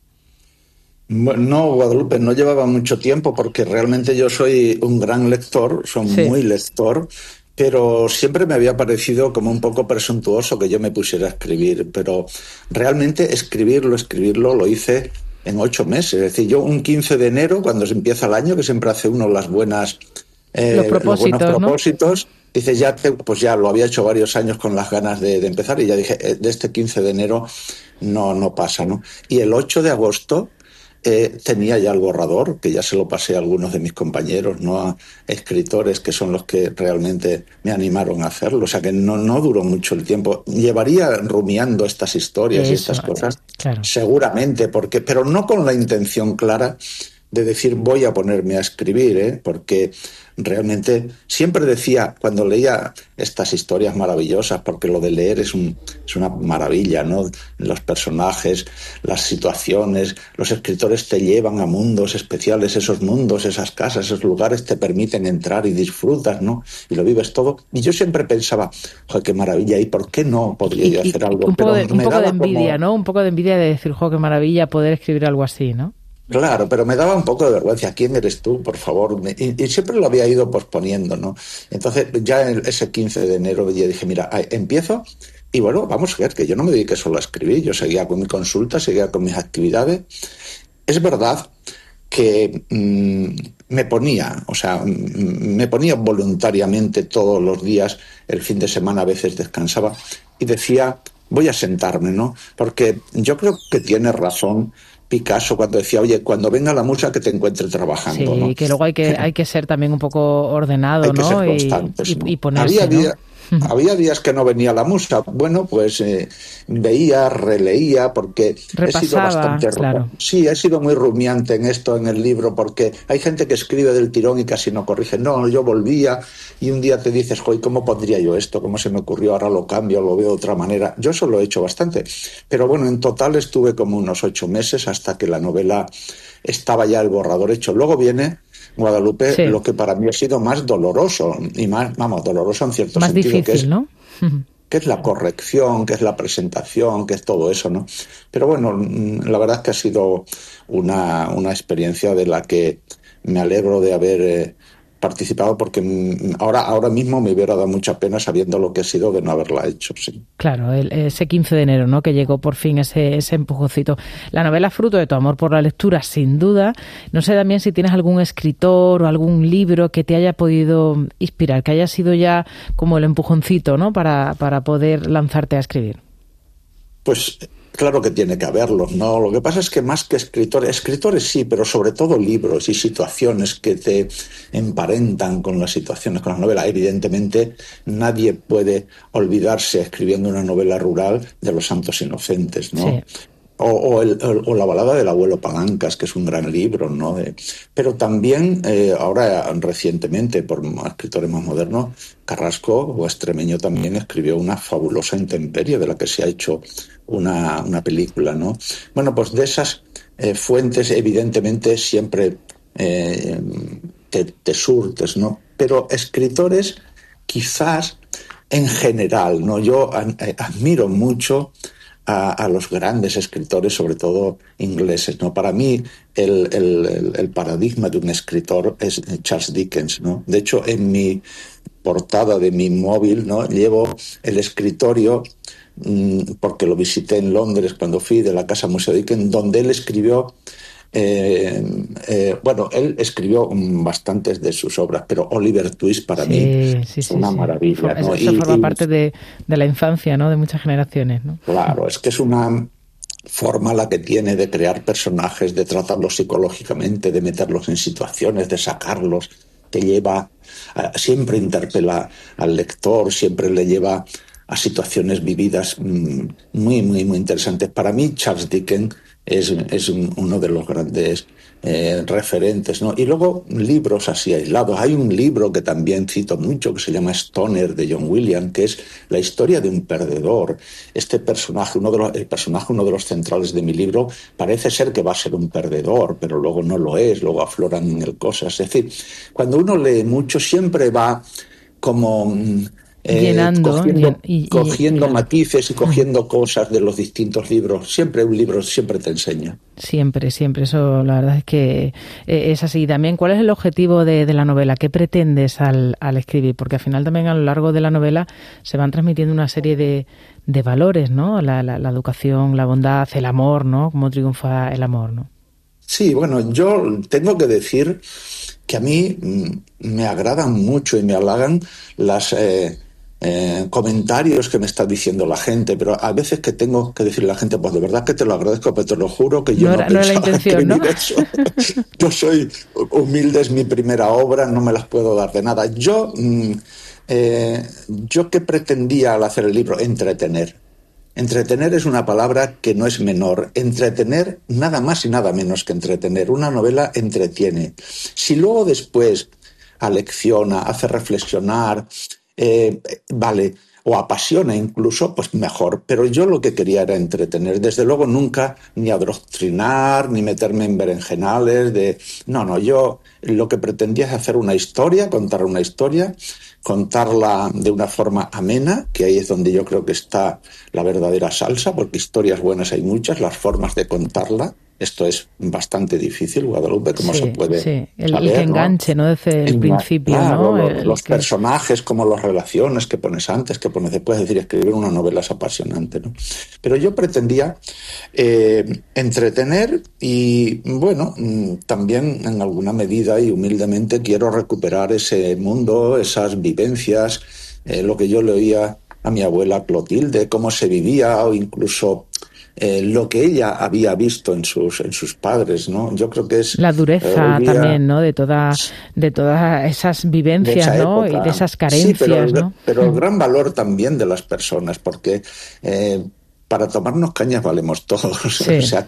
No, Guadalupe, no llevaba mucho tiempo porque realmente yo soy un gran lector, soy sí. muy lector, pero siempre me había parecido como un poco presuntuoso que yo me pusiera a escribir, pero realmente escribirlo, escribirlo lo hice en ocho meses. Es decir, yo un quince de enero, cuando se empieza el año, que siempre hace uno las buenas... Eh, los propósitos, los buenos propósitos, ¿no? Dice, ya te, pues ya lo había hecho varios años con las ganas de, de empezar y ya dije, de este quince de enero no, no pasa, ¿no? Y el ocho de agosto eh, tenía ya el borrador, que ya se lo pasé a algunos de mis compañeros, ¿no? A escritores que son los que realmente me animaron a hacerlo, o sea que no, no duró mucho el tiempo. Llevaría rumiando estas historias Eso, y estas cosas, claro. seguramente, porque, pero no con la intención clara de decir voy a ponerme a escribir, ¿eh? Porque realmente siempre decía, cuando leía estas historias maravillosas, porque lo de leer es, un, es una maravilla, ¿no? Los personajes, las situaciones, los escritores te llevan a mundos especiales, esos mundos, esas casas, esos lugares te permiten entrar y disfrutas, ¿no? Y lo vives todo. Y yo siempre pensaba, joder, qué maravilla, ¿y por qué no podría y, yo hacer y, algo? Un poco, Pero de, un poco de envidia, como... ¿no? Un poco de envidia de decir, joder, qué maravilla poder escribir algo así, ¿no? Claro, pero me daba un poco de vergüenza. ¿Quién eres tú, por favor? Y, y siempre lo había ido posponiendo, ¿no? Entonces, ya en ese quince de enero yo dije, mira, empiezo y bueno, vamos a ver, que yo no me dediqué solo a escribir, yo seguía con mi consulta, seguía con mis actividades. Es verdad que mmm, me ponía, o sea, me ponía voluntariamente todos los días, el fin de semana a veces descansaba y decía, voy a sentarme, ¿no? Porque yo creo que tiene razón Picasso cuando decía, oye, cuando venga la musa que te encuentre trabajando. Sí, ¿no? que luego hay que, hay que ser también un poco ordenado, hay que ¿no? ser constantes, y, ¿no? y, y ponerse, había, ¿no? día, había días que no venía la musa. Bueno, pues eh, veía, releía, porque Repasaba, he sido bastante... Claro. Sí, he sido muy rumiante en esto, en el libro, porque hay gente que escribe del tirón y casi no corrige. No, yo volvía y un día te dices, joder, ¿cómo pondría yo esto? ¿Cómo se me ocurrió? Ahora lo cambio, lo veo de otra manera. Yo eso lo he hecho bastante. Pero bueno, en total estuve como unos ocho meses hasta que la novela estaba ya el borrador hecho. Luego viene Guadalupe, sí. lo que para mí ha sido más doloroso, y más, vamos, doloroso en cierto más sentido, difícil, que es, ¿no? que es la corrección, que es la presentación, que es todo eso, ¿no? Pero bueno, la verdad es que ha sido una, una experiencia de la que me alegro de haber eh, participado, porque ahora, ahora mismo me hubiera dado mucha pena sabiendo lo que ha sido de no haberla hecho, sí. Claro, el, ese quince de enero, ¿no?, que llegó por fin ese, ese empujoncito. La novela fruto de tu amor por la lectura, sin duda. No sé también si tienes algún escritor o algún libro que te haya podido inspirar, que haya sido ya como el empujoncito, ¿no?, para, para poder lanzarte a escribir. Pues claro que tiene que haberlos, ¿no? Lo que pasa es que más que escritores, escritores sí, pero sobre todo libros y situaciones que te emparentan con las situaciones, con las novelas. Evidentemente, nadie puede olvidarse escribiendo una novela rural de Los Santos Inocentes, ¿no? Sí. O, o, el, o la balada del abuelo Palancas, que es un gran libro, ¿no? Eh, pero también, eh, ahora recientemente, por escritores más modernos, Carrasco, o extremeño, también escribió una fabulosa Intemperie, de la que se ha hecho una, una película, ¿no? Bueno, pues de esas eh, fuentes, evidentemente, siempre eh, te, te surtes, ¿no? Pero escritores, quizás, en general, ¿no? Yo eh, admiro mucho A, a los grandes escritores, sobre todo ingleses, ¿no? Para mí el, el, el paradigma de un escritor es Charles Dickens, ¿no? De hecho, en mi portada de mi móvil, ¿no?, llevo el escritorio, mmm, porque lo visité en Londres cuando fui, de la Casa Museo Dickens, donde él escribió Eh, eh, bueno, él escribió bastantes de sus obras, pero Oliver Twist para sí, mí sí, es sí, una sí. maravilla, Eso, ¿no? eso y, forma y, parte de, de la infancia, ¿no?, de muchas generaciones, ¿no? Claro, es que es una forma la que tiene de crear personajes, de tratarlos psicológicamente, de meterlos en situaciones, de sacarlos, te lleva, a, siempre interpela al lector, siempre le lleva a situaciones vividas mmm, muy, muy, muy interesantes. Para mí, Charles Dickens es, es uno de los grandes eh, referentes, ¿no? Y luego libros así aislados. Hay un libro que también cito mucho que se llama Stoner, de John Williams, que es la historia de un perdedor. Este personaje, uno de los, el personaje, uno de los centrales de mi libro, parece ser que va a ser un perdedor, pero luego no lo es, luego afloran en él cosas. Es decir, cuando uno lee mucho siempre va como Eh, llenando, cogiendo, llen, y, y, cogiendo y, matices y cogiendo uh-huh. cosas de los distintos libros. Siempre un libro siempre te enseña. Siempre, siempre. Eso la verdad es que eh, es así. También, ¿cuál es el objetivo de, de la novela? ¿Qué pretendes al, al escribir? Porque al final también a lo largo de la novela se van transmitiendo una serie de, de valores, ¿no? La, la, la educación, la bondad, el amor, ¿no? Cómo triunfa el amor, ¿no? Sí, bueno, yo tengo que decir que a mí me agradan mucho y me halagan las... Eh, Eh, comentarios que me está diciendo la gente, pero a veces que tengo que decirle a la gente, pues de verdad que te lo agradezco, pero te lo juro que yo no, no, era, pensaba no era la intención, escribir ¿no? eso. Yo soy humilde, es mi primera obra, no me las puedo dar de nada. Yo, eh, yo ¿qué pretendía al hacer el libro? Entretener. Entretener es una palabra que no es menor. Entretener, nada más y nada menos que entretener. Una novela entretiene. Si luego después alecciona, hace reflexionar, Eh, vale, o apasiona incluso, pues mejor. Pero yo lo que quería era entretener. Desde luego nunca ni adoctrinar, ni meterme en berenjenales de... No, no, yo lo que pretendía es hacer una historia, contar una historia, contarla de una forma amena, que ahí es donde yo creo que está la verdadera salsa, porque historias buenas hay muchas, las formas de contarla. Esto es bastante difícil, Guadalupe, como sí, se puede sí. El, saber, el que ¿no? enganche, ¿no? Desde el en, principio, claro, ¿no? Los, el los que... personajes, como las relaciones que pones antes, que pones después, es decir, escribir una novela es apasionante, ¿no? Pero yo pretendía eh, entretener y, bueno, también en alguna medida y humildemente quiero recuperar ese mundo, esas vivencias, eh, lo que yo le oía a mi abuela Clotilde, cómo se vivía o incluso... Eh, lo que ella había visto en sus en sus padres, ¿no? Yo creo que es la dureza eh, día, también, ¿no? De toda de todas esas vivencias, esa ¿no? época. Y de esas carencias, sí, pero el, ¿no? pero el gran valor también de las personas, porque eh, para tomarnos cañas valemos todos, sí. o sea que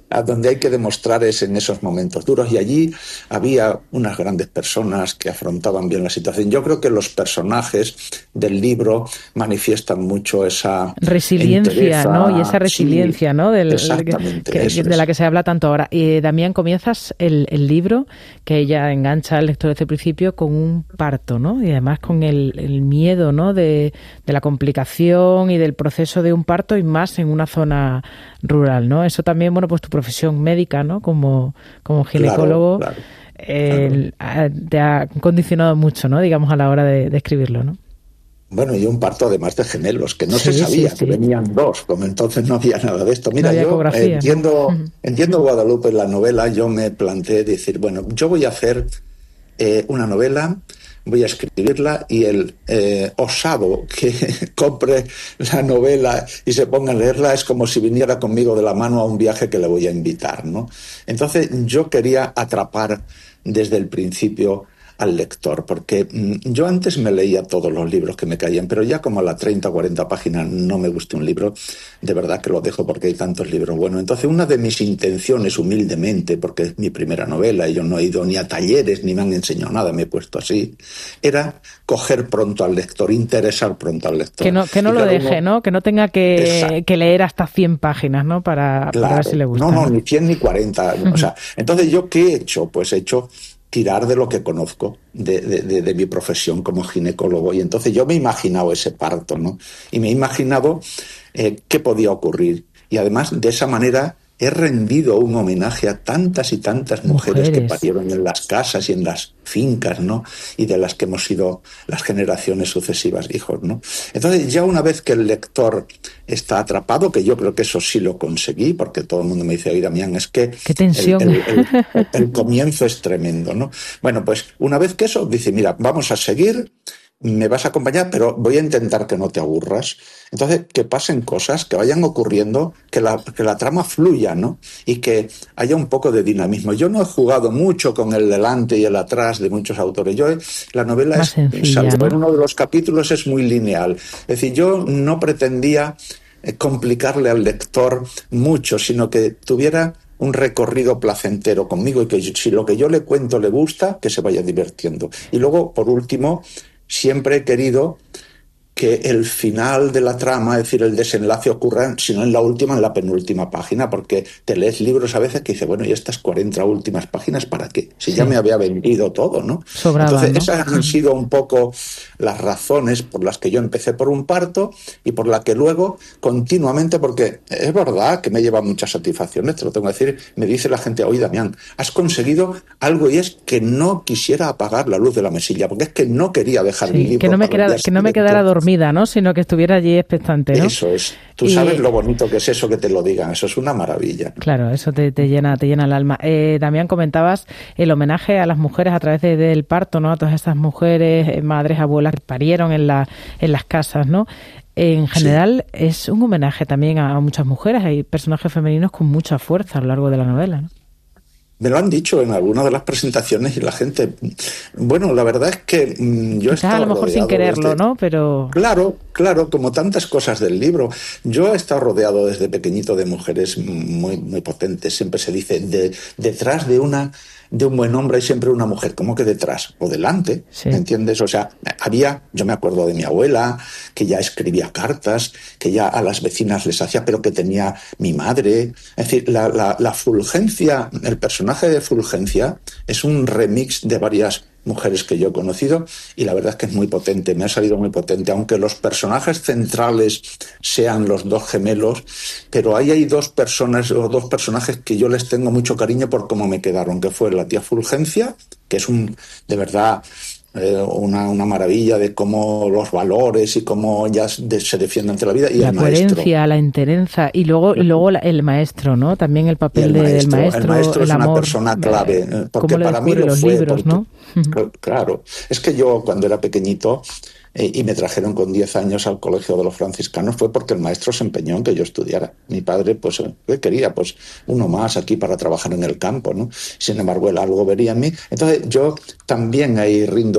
a donde hay que demostrar es en esos momentos duros, y allí había unas grandes personas que afrontaban bien la situación. Yo creo que los personajes del libro manifiestan mucho esa resiliencia, entereza, ¿no? Y esa resiliencia, sí, ¿no? Del, exactamente, que, eso de es. la que se habla tanto ahora. Y Damián, comienzas el, el libro que ella engancha al lector desde el principio con un parto, ¿no? Y además con el, el miedo, ¿no? De, de la complicación y del proceso de un parto, y más en una zona rural, ¿no? Eso también, bueno, pues tu profesión médica, ¿no? Como, como ginecólogo, claro, claro, eh, claro. te ha condicionado mucho, ¿no? Digamos, a la hora de, de escribirlo, ¿no? Bueno, y un parto además de gemelos, que no sí, se sabía, sí, que sí. venían dos, como entonces no había nada de esto. Mira, no yo entiendo, ¿no? entiendo Guadalupe en la novela, yo me planteé decir, bueno, yo voy a hacer eh, una novela, voy a escribirla, y el eh, osado que compre la novela y se ponga a leerla es como si viniera conmigo de la mano a un viaje que le voy a invitar, ¿no? Entonces yo quería atrapar desde el principio al lector, porque mmm, yo antes me leía todos los libros que me caían, pero ya como a las treinta o cuarenta páginas no me gusta un libro, de verdad que lo dejo porque hay tantos libros buenos. Entonces una de mis intenciones, humildemente, porque es mi primera novela y yo no he ido ni a talleres ni me han enseñado nada, me he puesto así, era coger pronto al lector, interesar pronto al lector. Que no, que no lo deje, uno... ¿no? Que no tenga que, que leer hasta cien páginas, ¿no? Para, claro. para ver si le gusta. No, no, ¿no? ni cien ni cuarenta. Uh-huh. O sea, entonces ¿yo qué he hecho? Pues he hecho tirar de lo que conozco, de, de, de, de mi profesión como ginecólogo. Y entonces yo me he imaginado ese parto, ¿no? Y me he imaginado eh, qué podía ocurrir. Y además, de esa manera, he rendido un homenaje a tantas y tantas mujeres, mujeres que parieron en las casas y en las fincas, ¿no? Y de las que hemos sido las generaciones sucesivas hijos, ¿no? Entonces, ya una vez que el lector está atrapado, que yo creo que eso sí lo conseguí, porque todo el mundo me dice, oye, Damián, es que qué tensión. El, el, el, el comienzo es tremendo, ¿no? Bueno, pues una vez que eso, dice, mira, vamos a seguir, me vas a acompañar, pero voy a intentar que no te aburras. Entonces, que pasen cosas, que vayan ocurriendo, que la, que la trama fluya, ¿no? Y que haya un poco de dinamismo. Yo no he jugado mucho con el delante y el atrás de muchos autores. Yo he, la novela Más es, sencilla, salvo ¿no? en uno de los capítulos, es muy lineal. Es decir, yo no pretendía complicarle al lector mucho, sino que tuviera un recorrido placentero conmigo, y que si lo que yo le cuento le gusta, que se vaya divirtiendo. Y luego, por último, siempre he querido que el final de la trama, es decir, el desenlace, ocurra, si no en la última, en la penúltima página, porque te lees libros a veces que dices, bueno, ¿y estas cuarenta últimas páginas para qué? Si sí. ya me había vendido todo, ¿no? Sobraba, Entonces, ¿no? esas han sido un poco las razones por las que yo empecé por un parto y por la que luego, continuamente, porque es verdad que me lleva muchas satisfacciones, te lo tengo que decir, me dice la gente, oye, Damián, has conseguido algo, y es que no quisiera apagar la luz de la mesilla, porque es que no quería dejar sí, mi libro que no me, quedara, que no me quedara dormida, ¿no? Sino que estuviera allí expectante, ¿no? Eso es. Tú y... sabes lo bonito que es eso, que te lo digan. Eso es una maravilla. Claro, eso te, te llena, te llena el alma. Eh, Damián, comentabas el homenaje a las mujeres a través de, del parto, ¿no? A todas estas mujeres, madres, abuelas que parieron en la, en las casas, ¿no? En general, sí. Es un homenaje también a muchas mujeres. Hay personajes femeninos con mucha fuerza a lo largo de la novela, ¿no? Me lo han dicho en algunas de las presentaciones y la gente... Bueno, la verdad es que mmm, yo he estado a lo mejor sin quererlo, desde... ¿no? Pero... Claro, claro, como tantas cosas del libro. Yo he estado rodeado desde pequeñito de mujeres muy, muy potentes. Siempre se dice, de, detrás de una... de un buen hombre hay siempre una mujer, ¿cómo que detrás? O delante, sí. ¿Me entiendes? O sea, había, yo me acuerdo de mi abuela, que ya escribía cartas, que ya a las vecinas les hacía, pero que tenía mi madre. Es decir, la, la, la Fulgencia, el personaje de Fulgencia es un remix de varias mujeres que yo he conocido, y la verdad es que es muy potente, me ha salido muy potente, aunque los personajes centrales sean los dos gemelos, pero ahí hay dos personas o dos personajes que yo les tengo mucho cariño por cómo me quedaron, que fue la tía Fulgencia, que es un, de verdad, eh, una, una maravilla de cómo los valores y cómo ellas de, se defienden ante la vida, y la el coherencia, maestro. La enterenza, y luego, luego la, el maestro, ¿no? También el papel el de, maestro, del maestro, el maestro el es amor, una persona clave, porque para mí lo los fue. Libros, porque, ¿no? Claro, es que yo cuando era pequeñito eh, y me trajeron con diez años al colegio de los franciscanos fue porque el maestro se empeñó en que yo estudiara. Mi padre, pues, ¿qué quería? Pues uno más aquí para trabajar en el campo, ¿no? Sin embargo, él algo vería en mí. Entonces yo también ahí rindo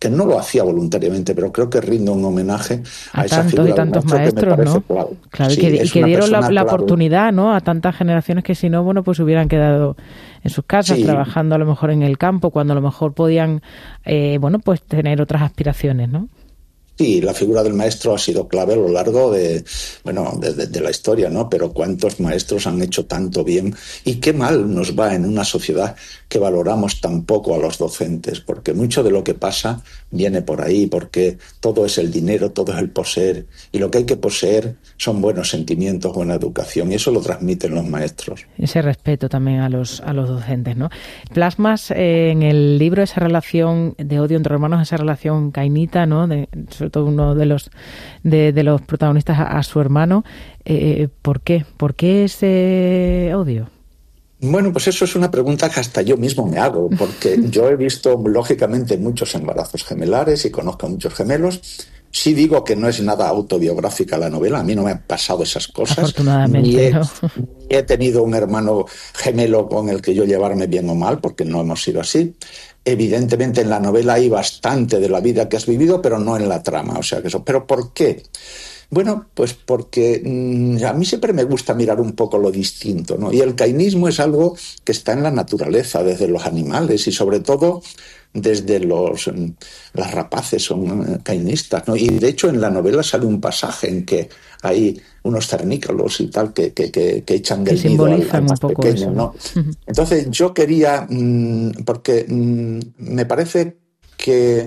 que no lo hacía voluntariamente, pero creo que rindo un homenaje a, a esa tantos figura y tantos del maestro, maestros, que me parece ¿no? clave. Claro, Sí, y que, y es que una dieron la, persona la clave. oportunidad, ¿no?, a tantas generaciones que si no, bueno, pues hubieran quedado en sus casas, Sí. trabajando a lo mejor en el campo, cuando a lo mejor podían, eh, bueno, pues tener otras aspiraciones, ¿no? Sí, la figura del maestro ha sido clave a lo largo de, bueno, de, de, de la historia, ¿no? Pero cuántos maestros han hecho tanto bien y qué mal nos va en una sociedad que valoramos tan poco a los docentes, porque mucho de lo que pasa viene por ahí, porque todo es el dinero, todo es el poseer, y lo que hay que poseer son buenos sentimientos, buena educación, y eso lo transmiten los maestros. Ese respeto también a los a los docentes, ¿no? Plasmas eh, en el libro esa relación de odio entre hermanos, esa relación cainita, ¿no? De, sobre todo uno de los de, de los protagonistas a, a su hermano. Eh, ¿Por qué? ¿Por qué ese odio? Bueno, pues eso es una pregunta que hasta yo mismo me hago, porque yo he visto, lógicamente, muchos embarazos gemelares y conozco a muchos gemelos. Sí digo que no es nada autobiográfica la novela, a mí no me han pasado esas cosas. Afortunadamente, ni he, ¿no? ni he tenido un hermano gemelo con el que yo llevarme bien o mal, porque no hemos sido así. Evidentemente en la novela hay bastante de la vida que has vivido, pero no en la trama. O sea que eso. ¿Pero por qué? Bueno, pues porque mmm, a mí siempre me gusta mirar un poco lo distinto, ¿no? Y el cainismo es algo que está en la naturaleza, desde los animales y sobre todo desde los las rapaces son cainistas, ¿no? Y de hecho en la novela sale un pasaje en que hay unos cernícalos y tal que, que, que, que echan del que nido al, al un más poco pequeño, eso, ¿no? Uh-huh. Entonces yo quería, mmm, porque mmm, me parece que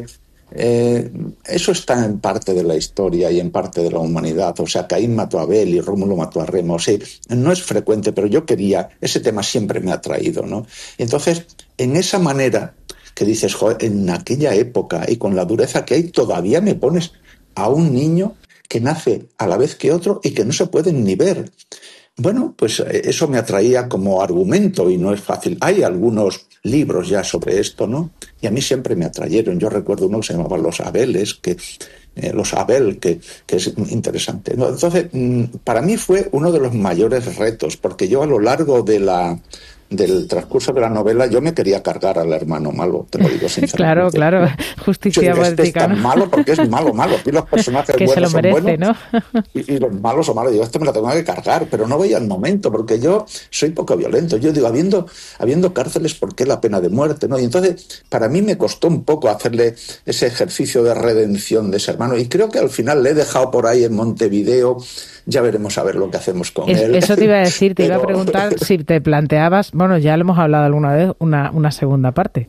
Eh, eso está en parte de la historia y en parte de la humanidad. O sea, Caín mató a Abel y Rómulo mató a Remo. O sea, no es frecuente, pero yo quería, ese tema siempre me ha atraído, ¿no? Entonces, en esa manera que dices, joder, en aquella época y con la dureza que hay, todavía me pones a un niño que nace a la vez que otro y que no se pueden ni ver. Bueno, pues eso me atraía como argumento y no es fácil. Hay algunos libros ya sobre esto, ¿no? Y a mí siempre me atrayeron. Yo recuerdo uno que se llamaba Los Abeles, que eh, Los Abel, que, que es interesante, ¿no? Entonces, para mí fue uno de los mayores retos, porque yo a lo largo de la del transcurso de la novela yo me quería cargar al hermano malo, te lo digo sinceramente. Claro, claro, justicia digo, poética, este es tan ¿no? malo porque es malo, malo. Y los personajes que buenos se lo merece, son buenos, ¿no? y, y los malos son malos. Digo, este me lo tengo que cargar, pero no veía el momento, porque yo soy poco violento. Yo digo, habiendo, habiendo cárceles, ¿por qué la pena de muerte? ¿No? Y entonces, para mí me costó un poco hacerle ese ejercicio de redención de ese hermano. Y creo que al final le he dejado por ahí en Montevideo. Ya veremos a ver lo que hacemos con es, él. Eso te iba a decir, te pero... iba a preguntar si te planteabas, bueno, ya lo hemos hablado alguna vez, una, una segunda parte.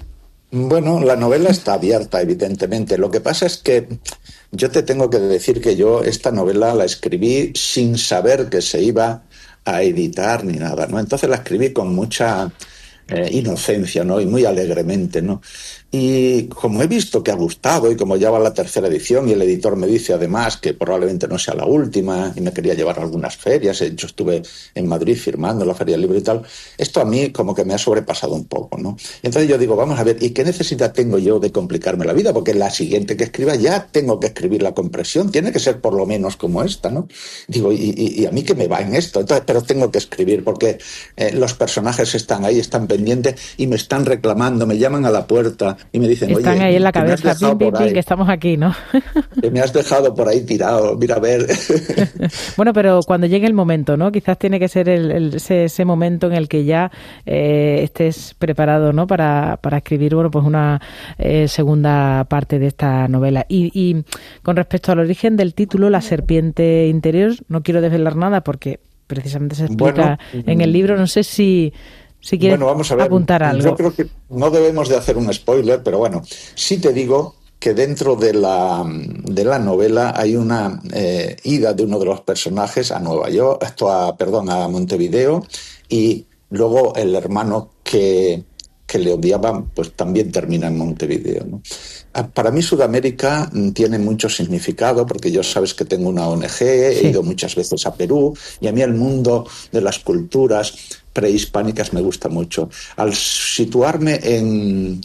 Bueno, la novela está abierta, evidentemente. Lo que pasa es que yo te tengo que decir que yo esta novela la escribí sin saber que se iba a editar ni nada, ¿no? Entonces la escribí con mucha eh, inocencia, ¿no? Y muy alegremente, ¿no? Y como he visto que ha gustado y como ya va la tercera edición y el editor me dice además que probablemente no sea la última y me quería llevar a algunas ferias, yo estuve en Madrid firmando la Feria del Libro y tal, esto a mí como que me ha sobrepasado un poco, ¿no? Y entonces yo digo, vamos a ver, ¿y qué necesidad tengo yo de complicarme la vida? Porque la siguiente que escriba ya tengo que escribir la compresión, tiene que ser por lo menos como esta, ¿no? Digo, ¿y, y, y a mí qué me va en esto? Entonces, pero tengo que escribir porque eh, los personajes están ahí, están pendientes y me están reclamando, me llaman a la puerta y me dicen, están oye, ahí en la cabeza, pim, pim, pim, que estamos aquí, ¿no? Que me has dejado por ahí tirado, mira a ver. Bueno, pero cuando llegue el momento, ¿no? Quizás tiene que ser el, el, ese, ese momento en el que ya eh, estés preparado, ¿no? Para, para escribir, bueno, pues una eh, segunda parte de esta novela. Y, y con respecto al origen del título, La serpiente interior, no quiero desvelar nada porque precisamente se explica bueno, en el libro. No sé si... Si quieres bueno, vamos a ver, apuntar algo. Yo creo que no debemos de hacer un spoiler, pero bueno, sí te digo que dentro de la, de la novela hay una eh, ida de uno de los personajes a Nueva York, esto a, perdón, a Montevideo, y luego el hermano que, que le odiaba, pues también termina en Montevideo, ¿no? Para mí Sudamérica tiene mucho significado porque yo sabes que tengo una O N G, he sí. ido muchas veces a Perú y a mí el mundo de las culturas prehispánicas me gusta mucho. Al situarme en,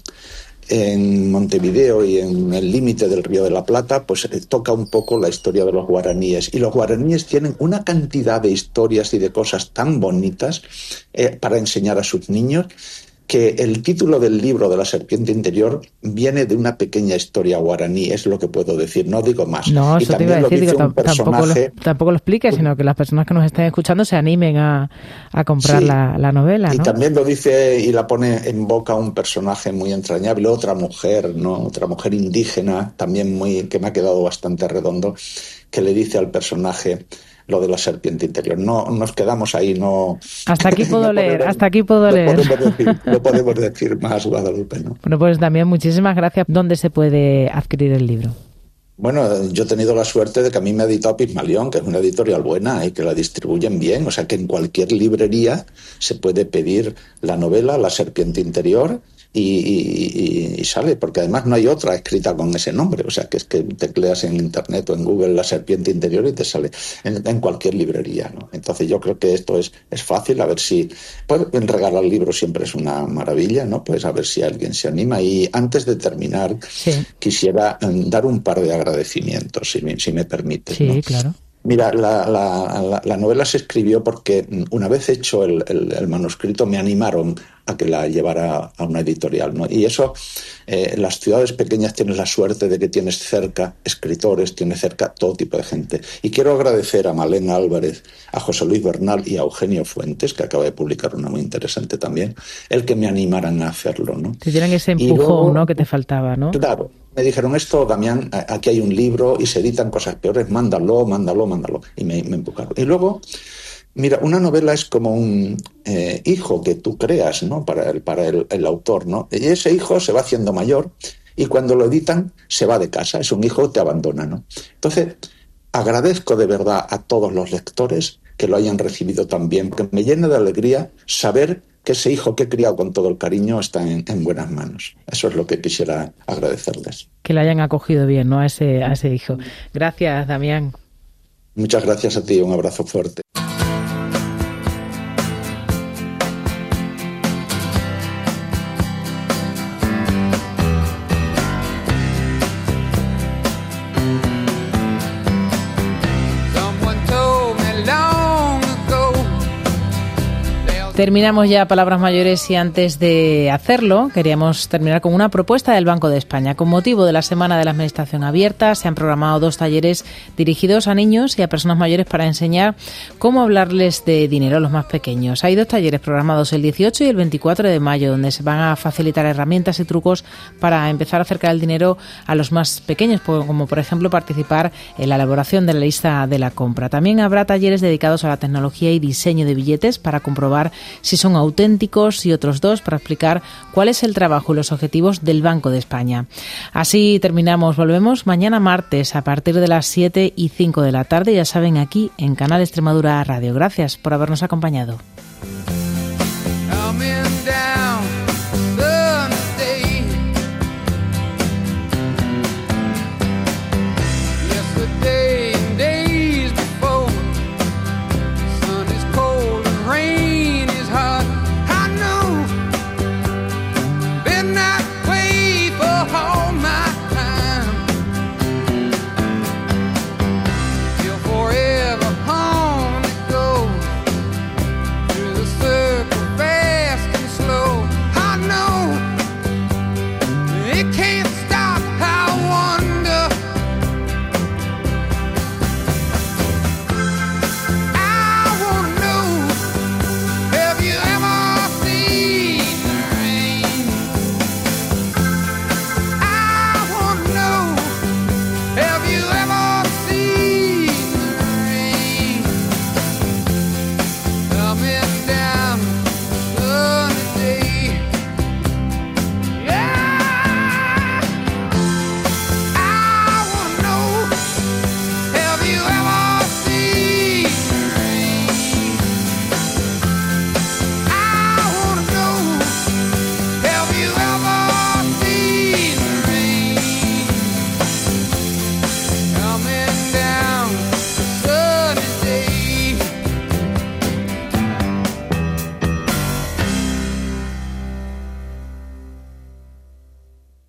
en Montevideo y en el límite del Río de la Plata, pues eh, toca un poco la historia de los guaraníes. Y los guaraníes tienen una cantidad de historias y de cosas tan bonitas eh, para enseñar a sus niños. que el título del libro de la serpiente interior viene de una pequeña historia guaraní, es lo que puedo decir, no digo más. No, y eso te iba a decir, digo, un tampoco, lo, tampoco lo expliques, sino que las personas que nos estén escuchando se animen a, a comprar sí, la, la novela, ¿no? Y también lo dice y la pone en boca un personaje muy entrañable, otra mujer, ¿no? Otra mujer indígena, también muy, que me ha quedado bastante redondo, que le dice al personaje lo de la serpiente interior. No nos quedamos ahí, no... Hasta aquí puedo no leer, podemos, hasta aquí puedo no leer. Podemos decir, no podemos decir más, Guadalupe, ¿no? Bueno, pues también muchísimas gracias. ¿Dónde se puede adquirir el libro? Bueno, yo he tenido la suerte de que a mí me ha editado Pigmalión, que es una editorial buena y que la distribuyen bien. O sea que en cualquier librería se puede pedir la novela La serpiente interior y, y, y sale, porque además no hay otra escrita con ese nombre. O sea que es que tecleas en internet o en Google La serpiente interior y te sale en, en cualquier librería, ¿no? Entonces yo creo que esto es, es fácil, a ver si... Pues regalar libros siempre es una maravilla, ¿no? Pues a ver si alguien se anima. Y antes de terminar, sí. quisiera um, dar un par de agradecimientos, si me, si me permites. Sí, ¿no? claro. Mira, la, la, la, la novela se escribió porque una vez hecho el, el, el manuscrito me animaron a que la llevara a una editorial, ¿no? Y eso, eh, en las ciudades pequeñas tienes la suerte de que tienes cerca escritores, tienes cerca todo tipo de gente. Y quiero agradecer a Malena Álvarez, a José Luis Bernal y a Eugenio Fuentes, que acaba de publicar una muy interesante también, el que me animaran a hacerlo, ¿no? Te dieron ese empujón, luego, ¿no?, que te faltaba, ¿no? Claro. Me dijeron, esto, Damián, aquí hay un libro y se editan cosas peores, mándalo, mándalo, mándalo. Y me, me empujaron. Y luego, mira, una novela es como un eh, hijo que tú creas, ¿no?, para, el, para el, el autor, ¿no? Y ese hijo se va haciendo mayor y cuando lo editan se va de casa, es un hijo que te abandona, ¿no? Entonces, agradezco de verdad a todos los lectores que lo hayan recibido tan bien, porque me llena de alegría saber que ese hijo que he criado con todo el cariño está en, en buenas manos. Eso es lo que quisiera agradecerles. Que le hayan acogido bien, ¿no?, a ese, a ese hijo. Gracias, Damián. Muchas gracias a ti, un abrazo fuerte. Terminamos ya Palabras Mayores y antes de hacerlo queríamos terminar con una propuesta del Banco de España. Con motivo de la Semana de la Administración Abierta se han programado dos talleres dirigidos a niños y a personas mayores para enseñar cómo hablarles de dinero a los más pequeños. Hay dos talleres programados el dieciocho y el veinticuatro de mayo donde se van a facilitar herramientas y trucos para empezar a acercar el dinero a los más pequeños, como por ejemplo participar en la elaboración de la lista de la compra. También habrá talleres dedicados a la tecnología y diseño de billetes para comprobar si son auténticos y otros dos para explicar cuál es el trabajo y los objetivos del Banco de España. Así terminamos. Volvemos mañana martes a partir de las siete y cinco de la tarde, ya saben, aquí en Canal Extremadura Radio. Gracias por habernos acompañado.